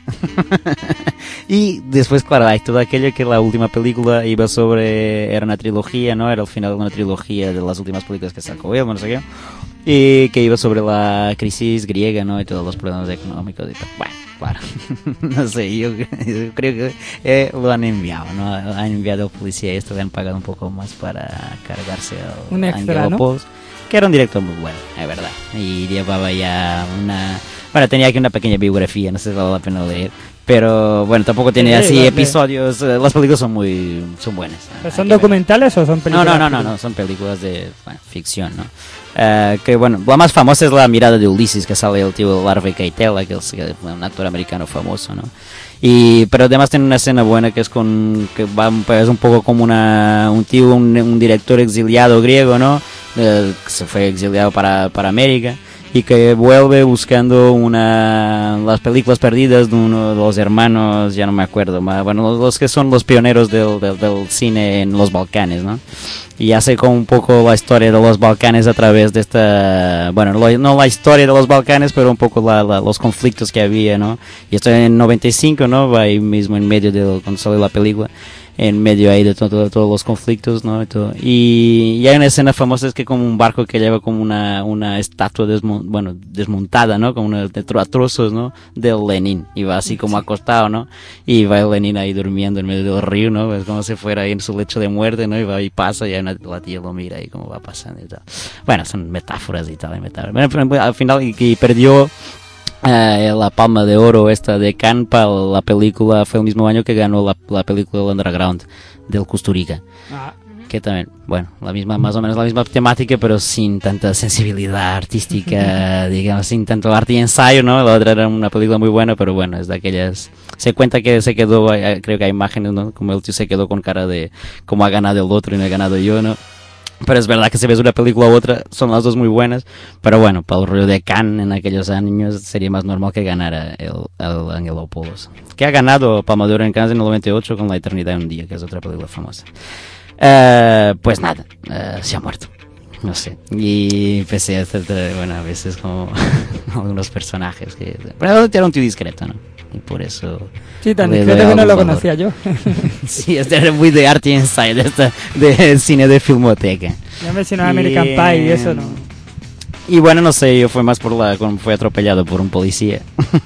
Y después, claro, hay todo aquello que la última película iba sobre... Era una trilogía, ¿no? Era el final de una trilogía de las últimas películas que sacó él, no sé qué. Y que iba sobre la crisis griega, ¿no? Y todos los problemas económicos y tal. Bueno, claro. No sé, yo, yo creo que eh, lo han enviado, ¿no? Han enviado al policía y esto le han pagado un poco más para cargarse al un extra, ¿no? Que era un director muy bueno, es verdad. Y llevaba ya una... Bueno, tenía aquí una pequeña biografía, no sé si vale la pena leer. Pero bueno, tampoco tenía sí, así episodios. De... Las películas son muy son buenas. ¿Son documentales o son películas? No, no, no, no, no son películas de bueno, ficción, ¿no? Uh, que bueno, la más famosa es La mirada de Ulises, que sale el tío Harvey Keitel, que es un actor americano famoso, ¿no? Y pero además tiene una escena buena que es con que va es un poco como una un tío un, un director exiliado griego, ¿no? Uh, que se fue exiliado para para América y que vuelve buscando una las películas perdidas de uno de los hermanos, ya no me acuerdo, más, bueno, los, los que son los pioneros del, del, del cine en los Balcanes, ¿no? Y hace como un poco la historia de los Balcanes a través de esta, bueno, lo, no la historia de los Balcanes, pero un poco la, la, los conflictos que había, ¿no? Y esto en noventa y cinco, ¿no? Va ahí mismo en medio de cuando sale la película. En medio ahí de todo, de todos los conflictos, ¿no? Y, todo. y, y hay una escena famosa es que como un barco que lleva como una, una estatua desmon, bueno, desmontada, ¿no? Como una, de trozos, ¿no? Del Lenin. Y va así como acostado, ¿no? Y va el Lenin ahí durmiendo en medio del río, ¿no? Es como si fuera ahí en su lecho de muerte, ¿no? Y va y pasa y una, la tía lo mira y cómo va pasando y tal. Bueno, son metáforas y tal, metáforas. Bueno, pero al final y, y perdió... Uh, la Palma de Oro esta de Cannes para la película fue el mismo año que ganó la, la película Underground del Kusturica, ah. que también, bueno, la misma más o menos la misma temática pero sin tanta sensibilidad artística, digamos, sin tanto arte y ensayo, ¿no? La otra era una película muy buena, pero bueno, es de aquellas, se cuenta que se quedó, creo que hay imágenes, ¿no? Como el tío se quedó con cara de como ha ganado el otro y no he ganado yo, ¿no? Pero es verdad que si ves una película u otra, son las dos muy buenas. Pero bueno, para el rollo de Cannes en aquellos años sería más normal que ganara el, el Angelopoulos. Que ha ganado Palma de Oro en Cannes en el noventa y ocho con La Eternidad en un Día, que es otra película famosa. Uh, pues nada, uh, se ha muerto. No sé. Y pese a esto, bueno, a veces como algunos personajes que... Pero era un tío discreto, ¿no? Y por eso... Sí, tan discreto que no lo conocía yo. Sí, este era muy de arte y ensayo, de, esta, de cine de filmoteca. Ya mencionó American Pie y eso no... Y bueno, no sé, yo fue más por la... Cuando fue atropellado por un policía.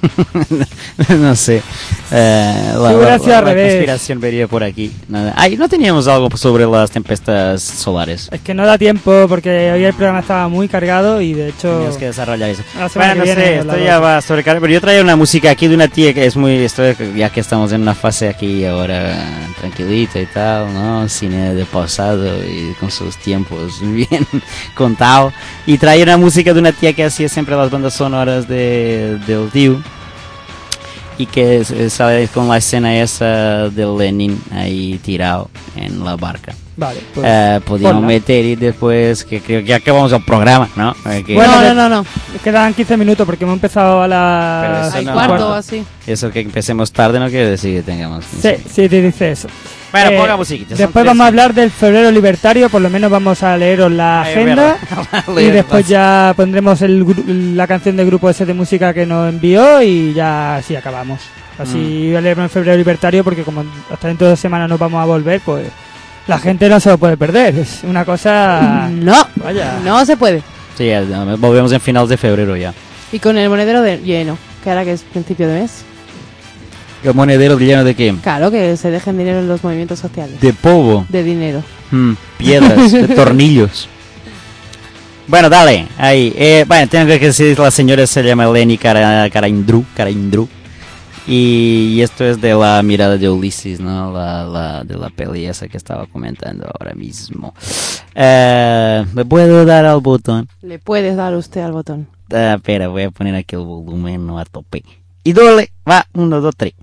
No sé. Eh, la, la, la, la conspiración vería por aquí. Nada. Ay, ¿no teníamos algo sobre las tempestas solares? Es que no da tiempo porque hoy el programa estaba muy cargado y de hecho... Tenías que desarrollar eso. Bueno, no sé, esto ya va sobrecargado. Pero yo traía una música aquí de una tía que es muy... Esto, ya que estamos en una fase aquí ahora tranquilita y tal, ¿no? Cine de pausado y con sus tiempos bien contados. Y traía una música de una tía que hacía siempre las bandas sonoras de, del tío y que sale con la escena esa de Lenin ahí tirado en la barca. Vale, pues, uh, podíamos ponla. meter y después que creo que ya acabamos el programa, ¿no? Que... Bueno, no, no, no, quedan quince minutos porque hemos empezado a las no, cuarto o así. Eso que empecemos tarde no quiere decir que tengamos quince. Sí, sí, te dice eso. Bueno, eh, ponga musiquita. Después vamos a hablar del febrero libertario, por lo menos vamos a leeros la Ay, agenda y después ya pondremos el, la canción del grupo ese de música que nos envió y ya así acabamos. Así mm. leernos el febrero libertario porque como hasta dentro de dos semanas nos vamos a volver, pues la gente no se lo puede perder. Es una cosa... No, vaya. No se puede. Sí, ya, volvemos en finales de febrero ya. Y con el monedero de lleno, que ahora que es principio de mes. ¿El monedero lleno de qué? Claro, que se dejen dinero en los movimientos sociales. ¿De polvo? De dinero. Mm, piedras, de tornillos. Bueno, dale, ahí. Eh, bueno, tengo que decir, la señora se llama Eleni Karaindru, Karaindru. Y, y esto es de la mirada de Ulises, ¿no? La, la, de la peli esa que estaba comentando ahora mismo. Eh, ¿Le puedo dar al botón? Le puedes dar usted al botón. Ah, espera, voy a poner aquí el volumen no a tope. Y dole, va, uno, dos, tres.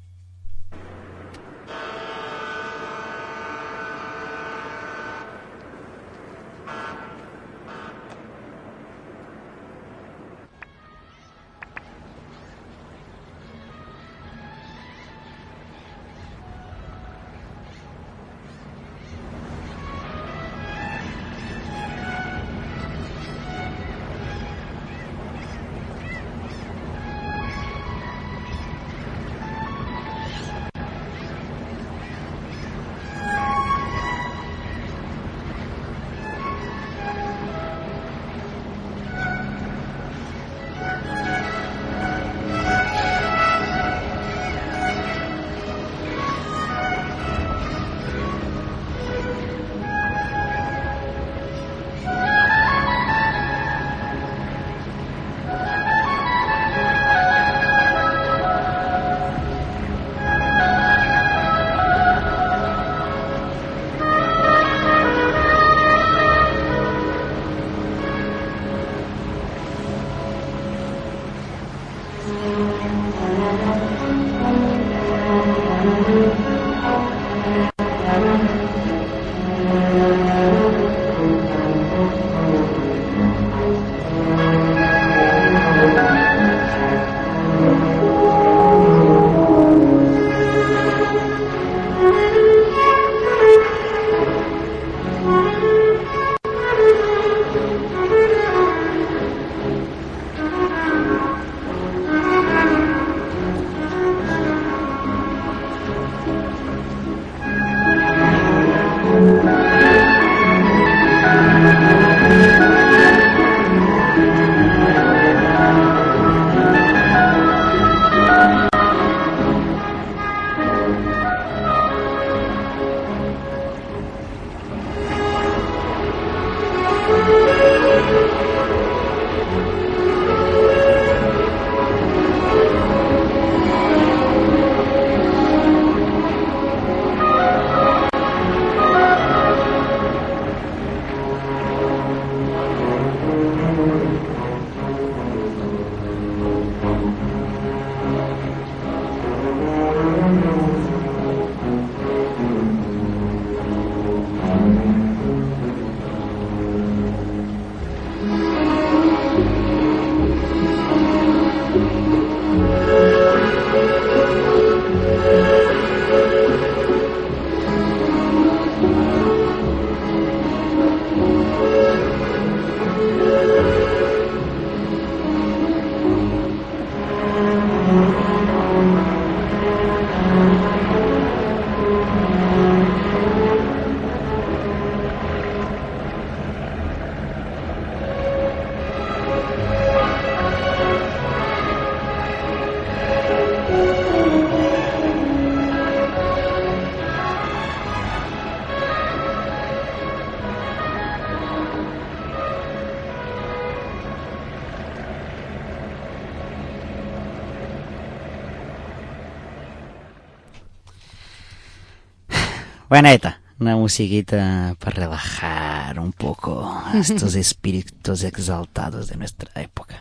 Bueneta, una musiquita para relajar un poco a estos espíritus exaltados de nuestra época.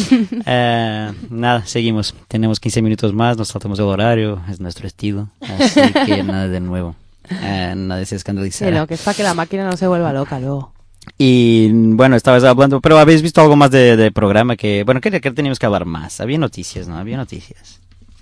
eh, nada, seguimos. Tenemos quince minutos más, nos saltamos el horario, es nuestro estilo. Así que nada de nuevo. Eh, nada de se escandalizar. Sí, lo que es para que la máquina no se vuelva loca luego. Y bueno, estabas hablando, pero habéis visto algo más de, de programa que, bueno, ¿qué, qué teníamos que hablar más? Había noticias, ¿no? Había noticias.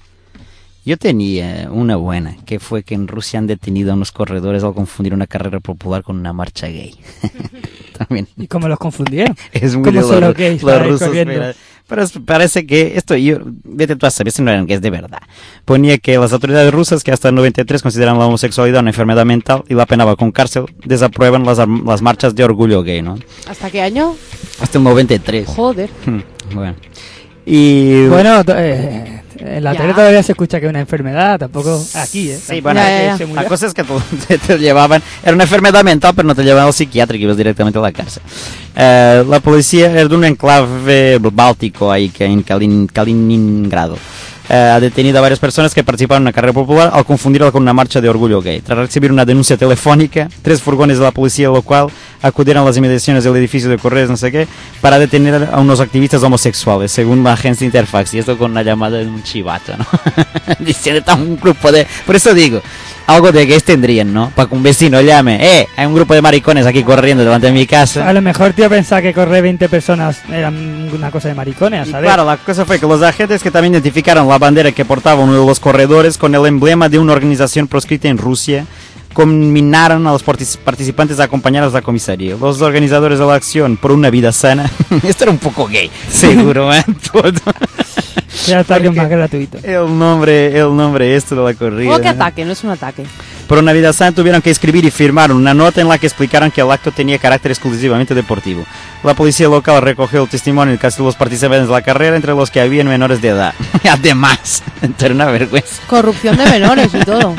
Yo tenía una buena, que fue que en Rusia han detenido a unos corredores al confundir una carrera popular con una marcha gay. También. ¿Y cómo los confundieron? Es muy ¿Cómo de son los, los gays los para ir rusos, corriendo? mira. Pero es- parece que esto, yo, vete tú a saber si no eran gays de verdad. Ponía que las autoridades rusas, que hasta el noventa y tres consideran la homosexualidad una enfermedad mental y la penaban con cárcel, desaprueban las, ar- las marchas de orgullo gay, ¿no? ¿Hasta qué año? Hasta el noventa y tres. Joder. Bueno. Y... Bueno, to- eh, en la Ya. tele todavía se escucha que es una enfermedad, tampoco aquí, ¿eh? Sí, bueno, Tampoco Ya, que ya, ya. se murió. la cosa es que tú- te, te llevaban, era una enfermedad mental, pero no te llevaban al psiquiátrico, ibas directamente a la cárcel. Eh, la policía era de un enclave báltico ahí que en Kalin- Kaliningrado. eh, ha detenido a varias personas que participaron en una carrera popular al confundirla con una marcha de orgullo gay. Tras recibir una denuncia telefónica, tres furgones de la policía local acudieron a las inmediaciones del edificio de Correos, no sé qué, para detener a unos activistas homosexuales, según la agencia Interfax, y esto con una llamada de un chivato, ¿no? Diciendo, está un grupo de... Por eso digo, algo de gays tendrían, ¿no? Para que un vecino llame, eh, hay un grupo de maricones aquí corriendo delante de mi casa. A lo mejor tío pensaba que correr veinte personas era una cosa de maricones, ¿sabes? Claro, la cosa fue que los agentes que también identificaron la bandera que portaba uno de los corredores con el emblema de una organización proscrita en Rusia, conminaron a los participantes a acompañar a la comisaría. Los organizadores de la acción por una vida sana, esto era un poco gay, seguro, ¿eh? Todo. Ya ataque más gratuito. El nombre, el nombre esto de la corrida. ¿Cómo que ataque? No es un ataque. Por una vida sana tuvieron que escribir y firmar una nota en la que explicaron que el acto tenía carácter exclusivamente deportivo. La policía local recogió el testimonio de casi todos los participantes de la carrera, entre los que habían menores de edad. Además, era una vergüenza. Corrupción de menores y todo.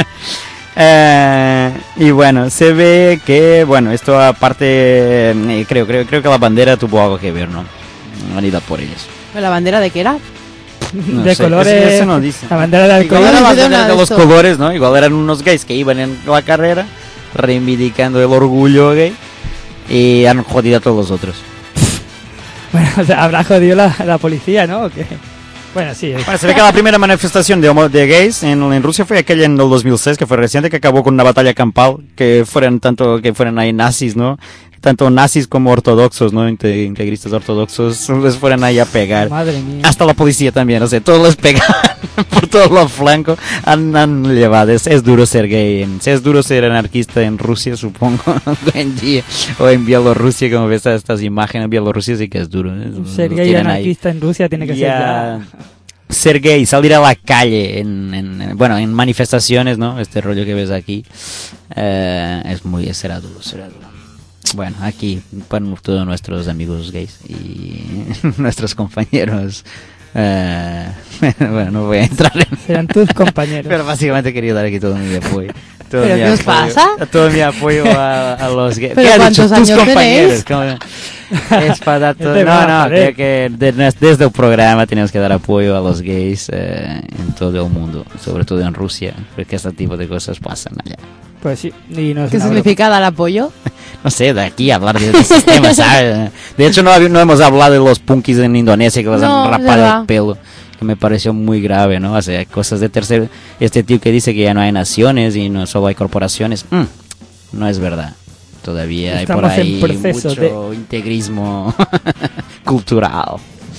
Eh, y bueno, se ve que, bueno, esto aparte, eh, creo, creo, creo que la bandera tuvo algo que ver, ¿no? Han ido por ellos. ¿La bandera de qué era? No de sé, colores, eso, eso no dice. La bandera de Igual colores. era la bandera de los colores, ¿no? Igual eran unos gays que iban en la carrera reivindicando el orgullo gay y han jodido a todos los otros. Bueno, o sea, habrá jodido la, la policía, ¿no? ¿O qué? Bueno, sí. Bueno, se ve que la primera manifestación de, homo, de gays en, en Rusia fue aquella en el dos mil seis, que fue reciente, que acabó con una batalla campal, que fueran tanto, que fueran ahí nazis, ¿no? Tanto nazis como ortodoxos, ¿no? Inte, integristas ortodoxos, les fueran ahí a pegar. Madre mía. Hasta la policía también, o sea, todos les pegaban por todos los flancos, han, han llevado. Es, es duro ser gay, en, es duro ser anarquista en Rusia, supongo, hoy en día, o en Bielorrusia, como ves estas imágenes, en Bielorrusia sí que es duro. ¿eh? Ser gay y anarquista ahí en Rusia tiene que ya, ser ya... Ser gay, salir a la calle, en, en, en, bueno, en manifestaciones, ¿no? Este rollo que ves aquí, eh, es muy, será duro, será duro. Bueno, aquí para todos nuestros amigos gays y nuestros compañeros. Eh, bueno, no voy a entrar en... Serán tus compañeros. Pero básicamente quería dar aquí todo mi apoyo. Todo ¿Pero mi qué os apoyo, pasa? Todo mi apoyo a, a los gays. ¿Pero ¿Qué ha cuántos dicho? Tus años compañeros. tenéis? ¿Cómo? Es para dar todo... Este No, va, no, joder. creo que de- desde el programa tenemos que dar apoyo a los gays eh, en todo el mundo, sobre todo en Rusia, porque este tipo de cosas pasan allá. Pues sí. Y no es ¿Qué una significa dar apoyo? No sé, de aquí hablar de este sistema, ¿sabes? De hecho, no, hab- no hemos hablado de los punkis en Indonesia que les No, han es rapado verdad. el pelo, que me pareció muy grave, ¿no? O sea, cosas de tercer... Este tío que dice que ya no hay naciones y no solo hay corporaciones, mm, no es verdad. Todavía Estamos hay en por ahí proceso mucho integrismo cultural.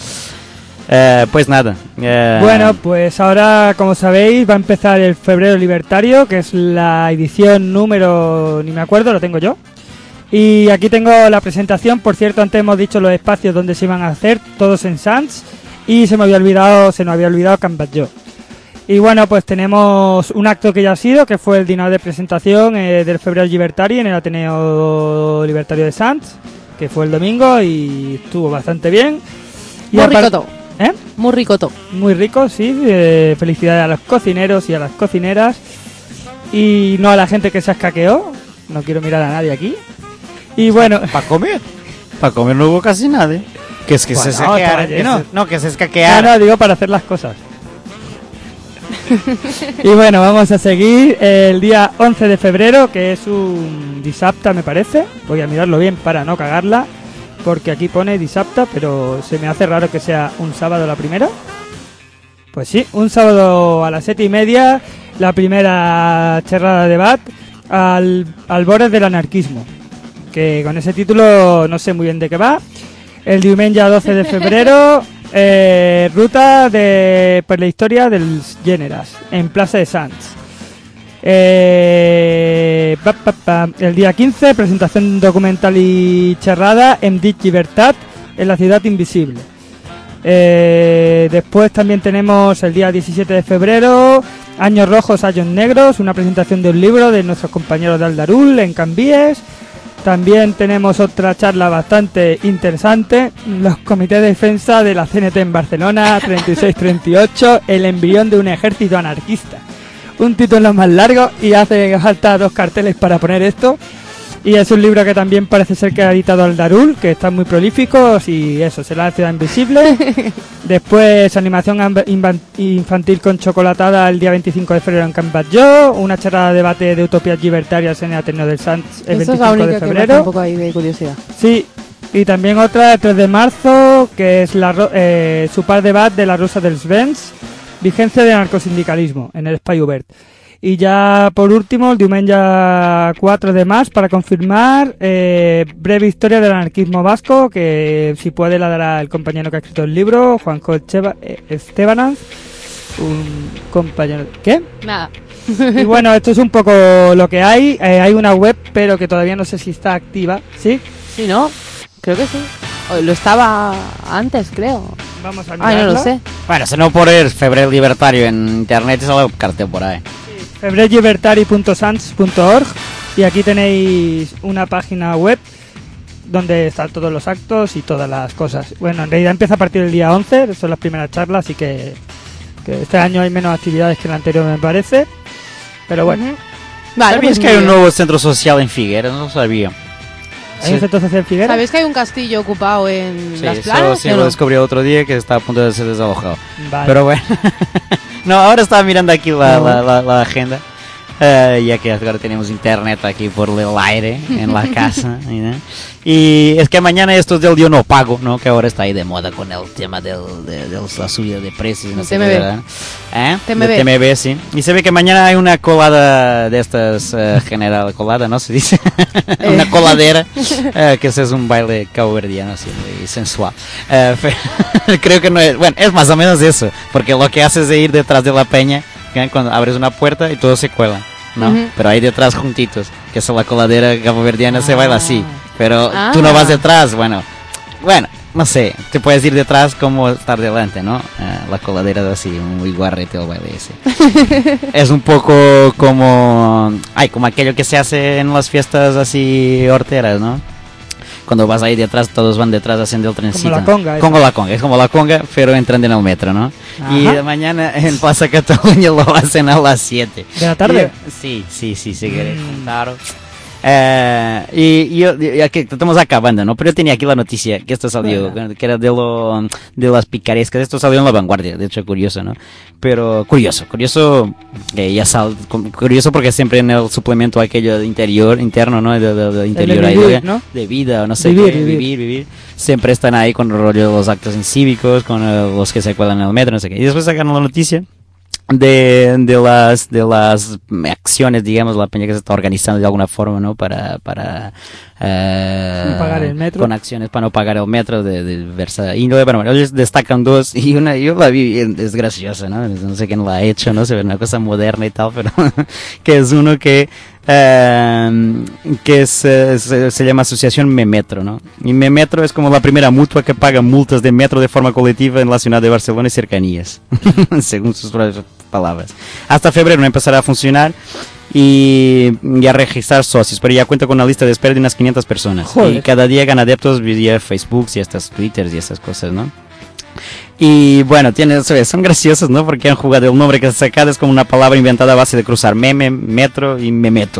Eh, pues nada. eh, Bueno, pues ahora, como sabéis, va a empezar el Febrero Libertario, que es la edición número... ni me acuerdo, lo tengo yo. Y aquí tengo la presentación. Por cierto, antes hemos dicho los espacios donde se iban a hacer, todos en Sanz. Y se me había olvidado, se nos había olvidado Cambatlló. Y bueno, pues tenemos un acto que ya ha sido, que fue el dinero de presentación eh, del Febrero Libertario en el Ateneo Libertario de Sanz, que fue el domingo y estuvo bastante bien. Y Muy apar- rico todo. ¿Eh? Muy rico todo. Muy rico, sí. Eh, felicidades a los cocineros y a las cocineras. Y no a la gente que se escaqueó. No quiero mirar a nadie aquí. Y bueno... ¿Para comer? Para comer no hubo casi nadie. Que es que Bueno, se escaquearan. que No, se- no, que se No, escaquearan. no, digo para hacer las cosas. Y bueno, vamos a seguir el día once de febrero, que es un disapta, me parece. Voy a mirarlo bien para no cagarla, porque aquí pone disapta, pero se me hace raro que sea un sábado la primera. Pues sí, un sábado a las siete y media, la primera charrada de debat al albores del anarquismo, que con ese título no sé muy bien de qué va. El diumenge doce de febrero, eh, ruta de, per la història dels gèneres, en Plaça de Sants. Eh, pa, pa, pa. El día quince, presentación documental y charrada en Dit Libertad, en la ciudad invisible. Eh, después también tenemos el día diecisiete de febrero, Años Rojos, Años Negros, una presentación de un libro de nuestros compañeros de Aldarul en Cambies. También tenemos otra charla bastante interesante, los comités de defensa de la C N T en Barcelona, treinta y seis treinta y ocho, el embrión de un ejército anarquista. Un título más largo y hace falta dos carteles para poner esto. Y es un libro que también parece ser que ha editado Aldarul, que está muy prolífico, y eso, será La ciudad invisible. Después, animación infantil con chocolatada el día veinticinco de febrero en Camp Batlló. Una charla de debate de utopías libertarias en el Ateneo del Sanz el Eso veinticinco es la única de febrero. Que me da un poco ahí de curiosidad. Sí, y también otra el tres de marzo, que es la eh, Super Debat de la Rusa dels Vents, vigencia del anarcosindicalismo en el Espai Obert. Y ya por último, el diumenge cuatro de marzo, para confirmar, eh, breve historia del anarquismo vasco, que si puede la dará el compañero que ha escrito el libro, Juanjo Estebanaz, un compañero... ¿Qué? Nada. Y bueno, esto es un poco lo que hay. Eh, hay una web, pero que todavía no sé si está activa, ¿sí? Sí, ¿no? Creo que sí. O lo estaba antes, creo. Vamos a mirarlo. Ah, no lo sé. Bueno, si no por el Febrero Libertario en internet, es algo cartel por ahí. febrerlibertari punto sans punto org, y aquí tenéis una página web donde están todos los actos y todas las cosas. Bueno, en realidad empieza a partir del día once, son las primeras charlas, así que, que este año hay menos actividades que el anterior, me parece. Pero bueno. Uh-huh. Vale, ¿Sabías pues que hay un bien. nuevo centro social en Figueras? No lo sabía. ¿Hay un centro social en Figueras? ¿Sabéis que hay un castillo ocupado en Sí, Las eso Planas? sí ¿o lo no? descubrí otro día, que está a punto de ser desalojado. Vale. Pero bueno. No, ahora estaba mirando aquí la, No. la, la, la agenda. Eh, ya que ahora tenemos internet aquí por el aire en la casa, ¿no? Y es que mañana esto es del yo no pago, ¿no? Que ahora está ahí de moda con el tema del, de, de la subida de precios, no sé T M B. qué, ¿verdad? ¿Eh? T M B. De T M B, sí. Y se ve que mañana hay una colada de estas, eh, general colada, ¿no? Se dice. Una coladera, eh, que ese es un baile caboverdiano así, muy sensual. Eh, fe- creo que no es, bueno, es más o menos eso, porque lo que haces es ir detrás de la peña, ¿eh? Cuando abres una puerta y todos se cuelan, ¿no? Ujú. Pero ahí detrás juntitos, que es la coladera caboverdiana, se baila así, pero Ah. tú no vas detrás, bueno, bueno, no sé, te puedes ir detrás como estar delante, ¿no? Eh, la coladera es así, muy guarrete el baile ese. Es un poco como, ay, como aquello que se hace en las fiestas así horteras, ¿no? Cuando vas ahí detrás, todos van detrás haciendo el trencito. la conga, Como esa. la conga, es como la conga, pero entran en el metro, ¿no? Y Ajá. mañana en Plaza Cataluña lo hacen a las siete. ¿De la tarde? Y- sí, sí, sí, si queréis, claro. Eh, y yo, y aquí estamos acabando, ¿no? Pero yo tenía aquí la noticia que esto salió, que era de lo de las picarescas. Esto salió en La Vanguardia, de hecho, curioso, ¿no? Pero curioso, curioso, que ya sal, curioso porque siempre en el suplemento aquello de interior, interno, ¿no? De, de, de interior, de ahí, vivir, de, ¿no? de vida, o no sé Vivir, qué, vivir. vivir, vivir. Siempre están ahí con el rollo de los actos incívicos, con eh, los que se cuelan en el metro, no sé qué. Y después sacaron la noticia de, de las de las acciones, digamos, la peña que se está organizando de alguna forma, ¿no? Para para eh, No pagar el metro. con acciones para no pagar el metro de, de diversa índole. Bueno, bueno, ellos destacan dos y una yo la vi, es graciosa, ¿no? No sé quién la ha hecho, ¿no? Se ve una cosa moderna y tal, pero que es uno que eh, que es, eh, se, se llama Asociación Memetro, ¿no? Y Memetro es como la primera mutua que paga multas de metro de forma colectiva en la ciudad de Barcelona y cercanías, según sus propias palabras. Hasta febrero no empezará a funcionar y, y a registrar socios, pero ya cuenta con una lista de espera de unas quinientas personas. Joder. Y cada día gana adeptos vía Facebook y estas Twitters y estas cosas, ¿no? Y bueno, tiene, son graciosos, ¿no? Porque han jugado el nombre que se sacado es como una palabra inventada a base de cruzar meme, metro y memeto.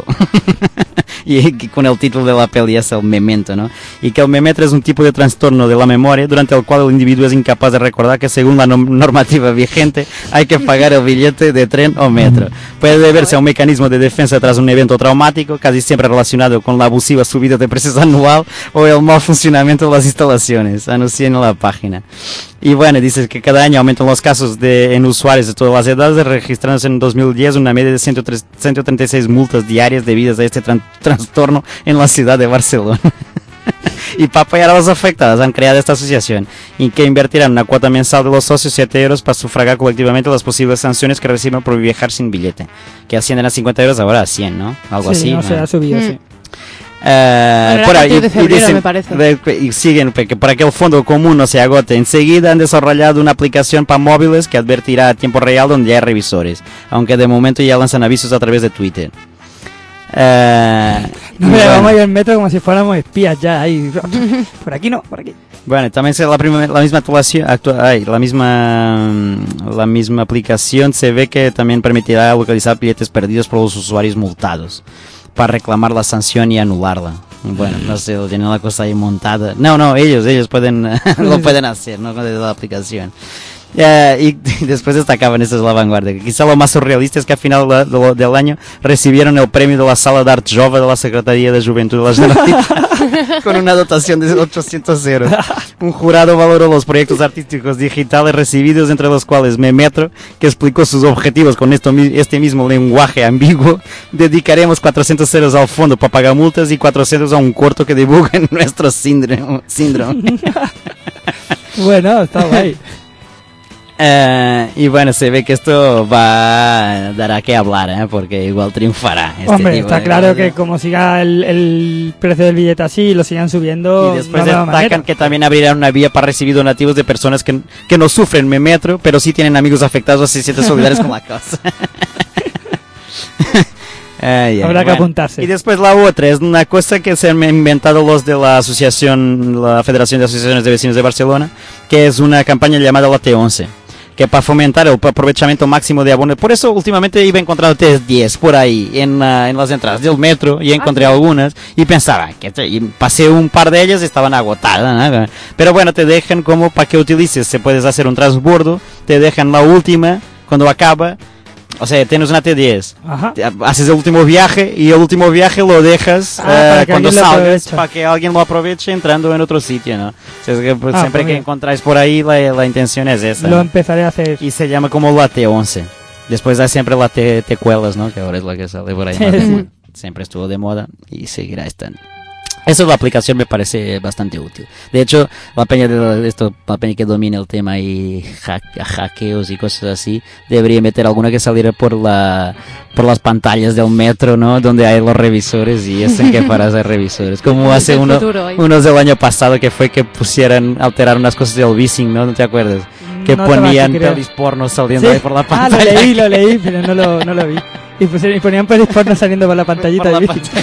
Y que con el título de la peli es el memento, ¿no? Y que el memetro es un tipo de trastorno de la memoria durante el cual el individuo es incapaz de recordar que según la nom- normativa vigente hay que pagar el billete de tren o metro. Puede deberse a un mecanismo de defensa tras un evento traumático, casi siempre relacionado con la abusiva subida de precios anual o el mal funcionamiento de las instalaciones, anuncia en la página. Y bueno, dice que cada año aumentan los casos de, en usuarios de todas las edades, registrándose en dos mil diez una media de ciento treinta y seis multas diarias debidas a este tran- trastorno en la ciudad de Barcelona. Y para apoyar a los afectados han creado esta asociación y que invertirán una cuota mensal de los socios siete euros para sufragar colectivamente las posibles sanciones que reciben por viajar sin billete, que ascienden a cincuenta euros ahora a cien, ¿no? Algo Sí, así. no sé, ha subido, Mm. sí. Eh, Bueno, por a ahí, partir de y febrero, dicen- me parece. de- y siguen pe- que para que el fondo común no se agote enseguida han desarrollado una aplicación para móviles que advertirá a tiempo real donde hay revisores, aunque de momento ya lanzan avisos a través de Twitter. Eh, No, y mira, bueno. vamos a ir al metro como si fuéramos espías ya ahí. Por aquí no, por aquí. Bueno, también se la, primer- la misma actuación, actua- ay, la misma mm, la misma aplicación se ve que también permitirá localizar billetes perdidos por los usuarios multados. para reclamar la sanción y anularla. Bueno, no sé, tienen la cosa ahí montada. No, no, ellos, ellos pueden, lo pueden hacer, no con la aplicación. Uh, y, y después destacaban, esta es la vanguardia, que quizá lo más surrealista es que a final de, de, del año recibieron el premio de la Sala de Arte Jove de la Secretaría de Juventud de la Generalitat con una dotación de ochocientos euros. Un jurado valoró los proyectos artísticos digitales recibidos, entre los cuales Memetro, que explicó sus objetivos con esto, este mismo lenguaje ambiguo. Dedicaremos cuatrocientos euros al fondo para pagar multas y cuatrocientos a un corto que divulgue nuestro síndrome. síndrome. Bueno, está guay. Uh, y bueno, se ve que esto va a dar a qué hablar, ¿eh? Porque igual triunfará. Este Hombre, tipo está de claro cosas. que como siga el, el precio del billete así y lo sigan subiendo. Y después no habrá destacan manera. que también abrirán una vía para recibir donativos de personas que, que no sufren Memetro, pero sí tienen amigos afectados, así se sienten solidarios con la causa. Ay, ay, Habrá que bueno. apuntarse. Y después la otra es una cosa que se han inventado los de la asociación, la Federación de Asociaciones de Vecinos de Barcelona, que es una campaña llamada la T once, que para fomentar el aprovechamiento máximo de abonos. Por eso últimamente iba encontrando T diez por ahí en, uh, en las entradas del metro, y encontré algunas y pensaba que te- y pasé un par de ellas y estaban agotadas, ¿no? Pero bueno, te dejan como para que utilices, se puedes hacer un transbordo, te dejan la última cuando acaba. O sea, tienes una T diez, Ajá. te- haces el último viaje y el último viaje lo dejas Ah, eh, para que cuando alguien lo salgas, aproveche. para que alguien lo aproveche entrando en otro sitio, ¿no? O sea, es que pues, Ah, siempre pues que mira. encontráis por ahí, la, la intención es esa. Lo ¿no? empezaré a hacer. Y se llama como la T once. Después hay siempre la T tecuelas, ¿no? Que ahora es la que sale por ahí. Sí, ¿no? sí. Siempre estuvo de moda y seguirá estando. Eso es la aplicación, me parece bastante útil. De hecho, la peña de esto, la peña que domina el tema y hack, hackeos y cosas así, debería meter alguna que saliera por la por las pantallas del metro, ¿no? Donde hay los revisores y es en que para hacer revisores. Como hace El uno, futuro, ahí. unos del año pasado que fue que pusieran, alteraron unas cosas del Vissing, ¿no? ¿No te acuerdas? Que No estaba ponían aquí, creo. pelis porno saliendo Sí. ahí por la Ah, pantalla. lo leí, lo leí, pero no lo, no lo vi. Y, pusieron- y ponían pelis porno saliendo por la pantallita Por la de bici.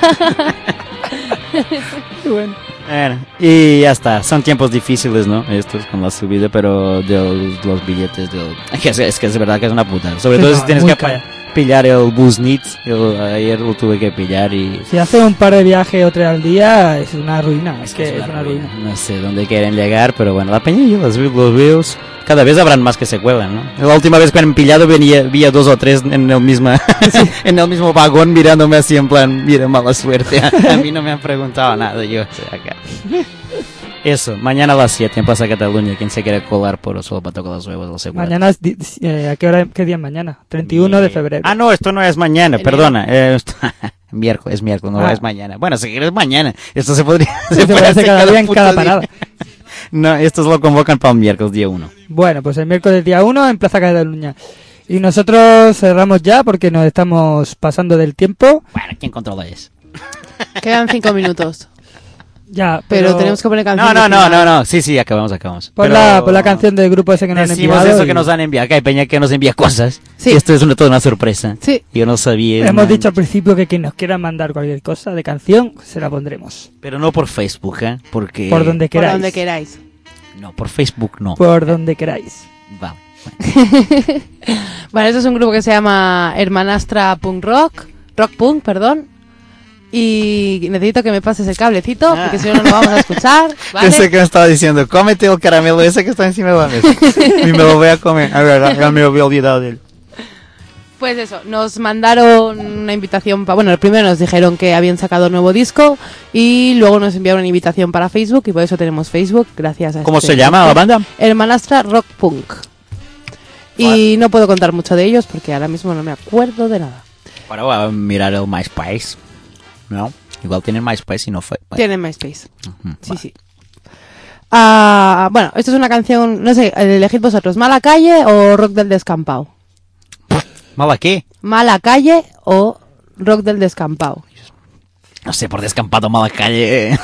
Bueno. Bueno, y ya está, son tiempos difíciles, ¿no? Estos con la subida, pero de los, los billetes, de, es, que es, es que es verdad que es una puta. Sobre Sí, todo no, si tienes muy que caro. pa- pillar el bus Nits, yo ayer lo tuve que pillar y... Si hace un par de viajes o tres al día, es una ruina. Es, que es una ruina. No sé dónde quieren llegar, pero bueno, la peña yo los, veo- los veo, cada vez habrán más que se cuelan, ¿no? La última vez que me han pillado venía, vi a dos o tres en el, misma, en el mismo vagón mirándome así en plan, mira, mala suerte. A, a mí no me han preguntado nada, yo estoy acá. Eso, mañana a las siete en Plaza Cataluña, quien se quiere colar por solo para tocar los huevos, lo seguro. Mañana, es di- eh, ¿a qué hora, qué día es mañana? treinta y uno de febrero. Ah, no, esto no es mañana, perdona. Eh, esto- miércoles, es miércoles, no Ah. es mañana. Bueno, si quieres mañana. Esto se podría Sí, se puede hacer cada día en puto cada día. parada. No, estos lo convocan para el miércoles, día uno. Bueno, pues el miércoles día uno en Plaza Cataluña. Y nosotros cerramos ya porque nos estamos pasando del tiempo. Bueno, ¿quién controla eso? Quedan cinco minutos. Ya, Pero, pero, tenemos que poner canción. No, no, de no, final. no, no. Sí, sí, acabamos, acabamos. Pon, Pero la, pon la canción del grupo ese que nos han decimos enviado. eso y- que nos han enviado. Que hay peña que nos envía cosas. Sí. Y esto es una, toda una sorpresa. Sí. Yo no sabía. Hemos man. dicho al principio que quien nos quiera mandar cualquier cosa de canción, se la pondremos. Pero no por Facebook, ¿eh? Porque... Por donde Por queráis. donde queráis. No, por Facebook no. Por donde queráis. Vale. Vale, esto es un grupo que se llama Hermanastra Punk Rock. Rock Punk, perdón. Y necesito que me pases el cablecito, Ah. porque si no, no lo vamos a escuchar. ¿vale? Pensé que me estaba diciendo, cómete el caramelo ese que está encima de la mesa. Y me lo voy a comer. A ver, ya me había olvidado de él. Pues eso, nos mandaron una invitación para... Bueno, primero nos dijeron que habían sacado un nuevo disco y luego nos enviaron una invitación para Facebook y por eso tenemos Facebook, gracias a ¿Cómo este se llama disco. la banda? Hermanastra Rock Punk. Y no puedo contar mucho de ellos porque ahora mismo no me acuerdo de nada. Ahora voy a mirar el MySpace. ¿No? Igual tienen MySpace y no fue. Bueno. Tienen MySpace. Ujú, Sí, vale. sí. Ah, bueno, esto es una canción, no sé, elegid vosotros, ¿Mala Calle o Rock del Descampado? ¿Mala qué? ¿Mala Calle o Rock del Descampado? No sé, por descampado, mala calle.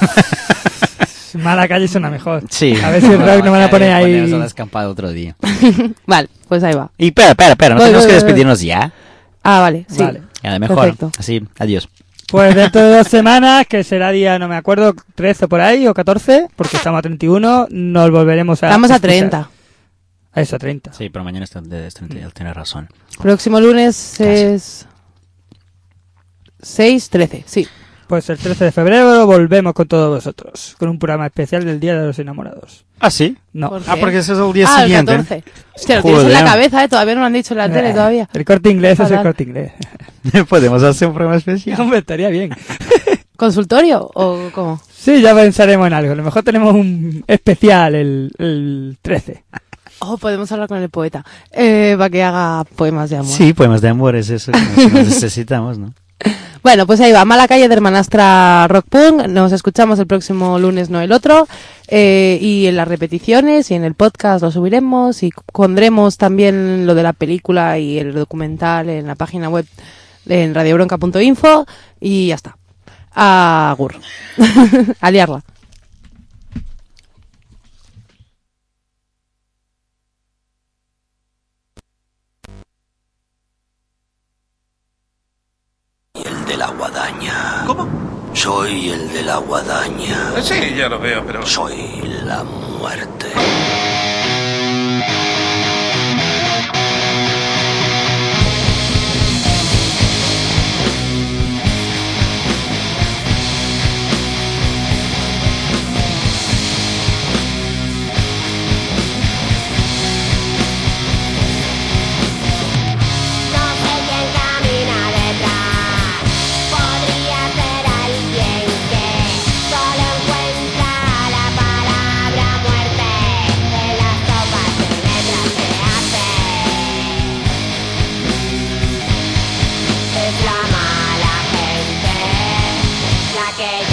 Mala calle suena mejor. Sí. A ver si el rock no van a poner ahí. Eso descampado otro día. Vale, pues ahí va. Y espera, espera, espera, ¿no Voy, tenemos voy, que voy, voy. despedirnos ya? Ah, vale, sí. Vale. Ya, de mejor. Perfecto. Así, adiós. Pues dentro de dos semanas, que será día, no me acuerdo, trece por ahí o catorce, porque estamos a treinta y uno, nos volveremos a. Estamos a escuchar. treinta. A eso, a treinta. Sí, pero mañana está de treinta, él tiene razón. Próximo lunes es... seis trece, sí. Pues el trece de febrero volvemos con todos vosotros, con un programa especial del Día de los Enamorados. ¿Ah, sí? No. ¿Por qué? Ah, porque ese es el día Ah, el siguiente. catorce. Hostia, lo tienes en la cabeza, ¿eh? Todavía no lo han dicho en la tele todavía. El Corte Inglés es el Fatal. Corte Inglés. Podemos hacer un programa especial. Hombre, estaría bien. ¿Consultorio o cómo? Sí, ya pensaremos en algo. A lo mejor tenemos un especial el, el trece. Oh, podemos hablar con el poeta. Eh, para que haga poemas de amor. Sí, poemas de amor, es eso que nos necesitamos, ¿no? Bueno, pues ahí va, Mala Calle de Hermanastra Rock Punk. Nos escuchamos el próximo lunes, no el otro. Eh, y en las repeticiones y en el podcast lo subiremos y pondremos también lo de la película y el documental en la página web en radiobronca punto info y ya está. Agur. A liarla. El de la guadaña. ¿Cómo? Soy el de la guadaña. Sí, ya lo veo, pero... Soy la muerte. Que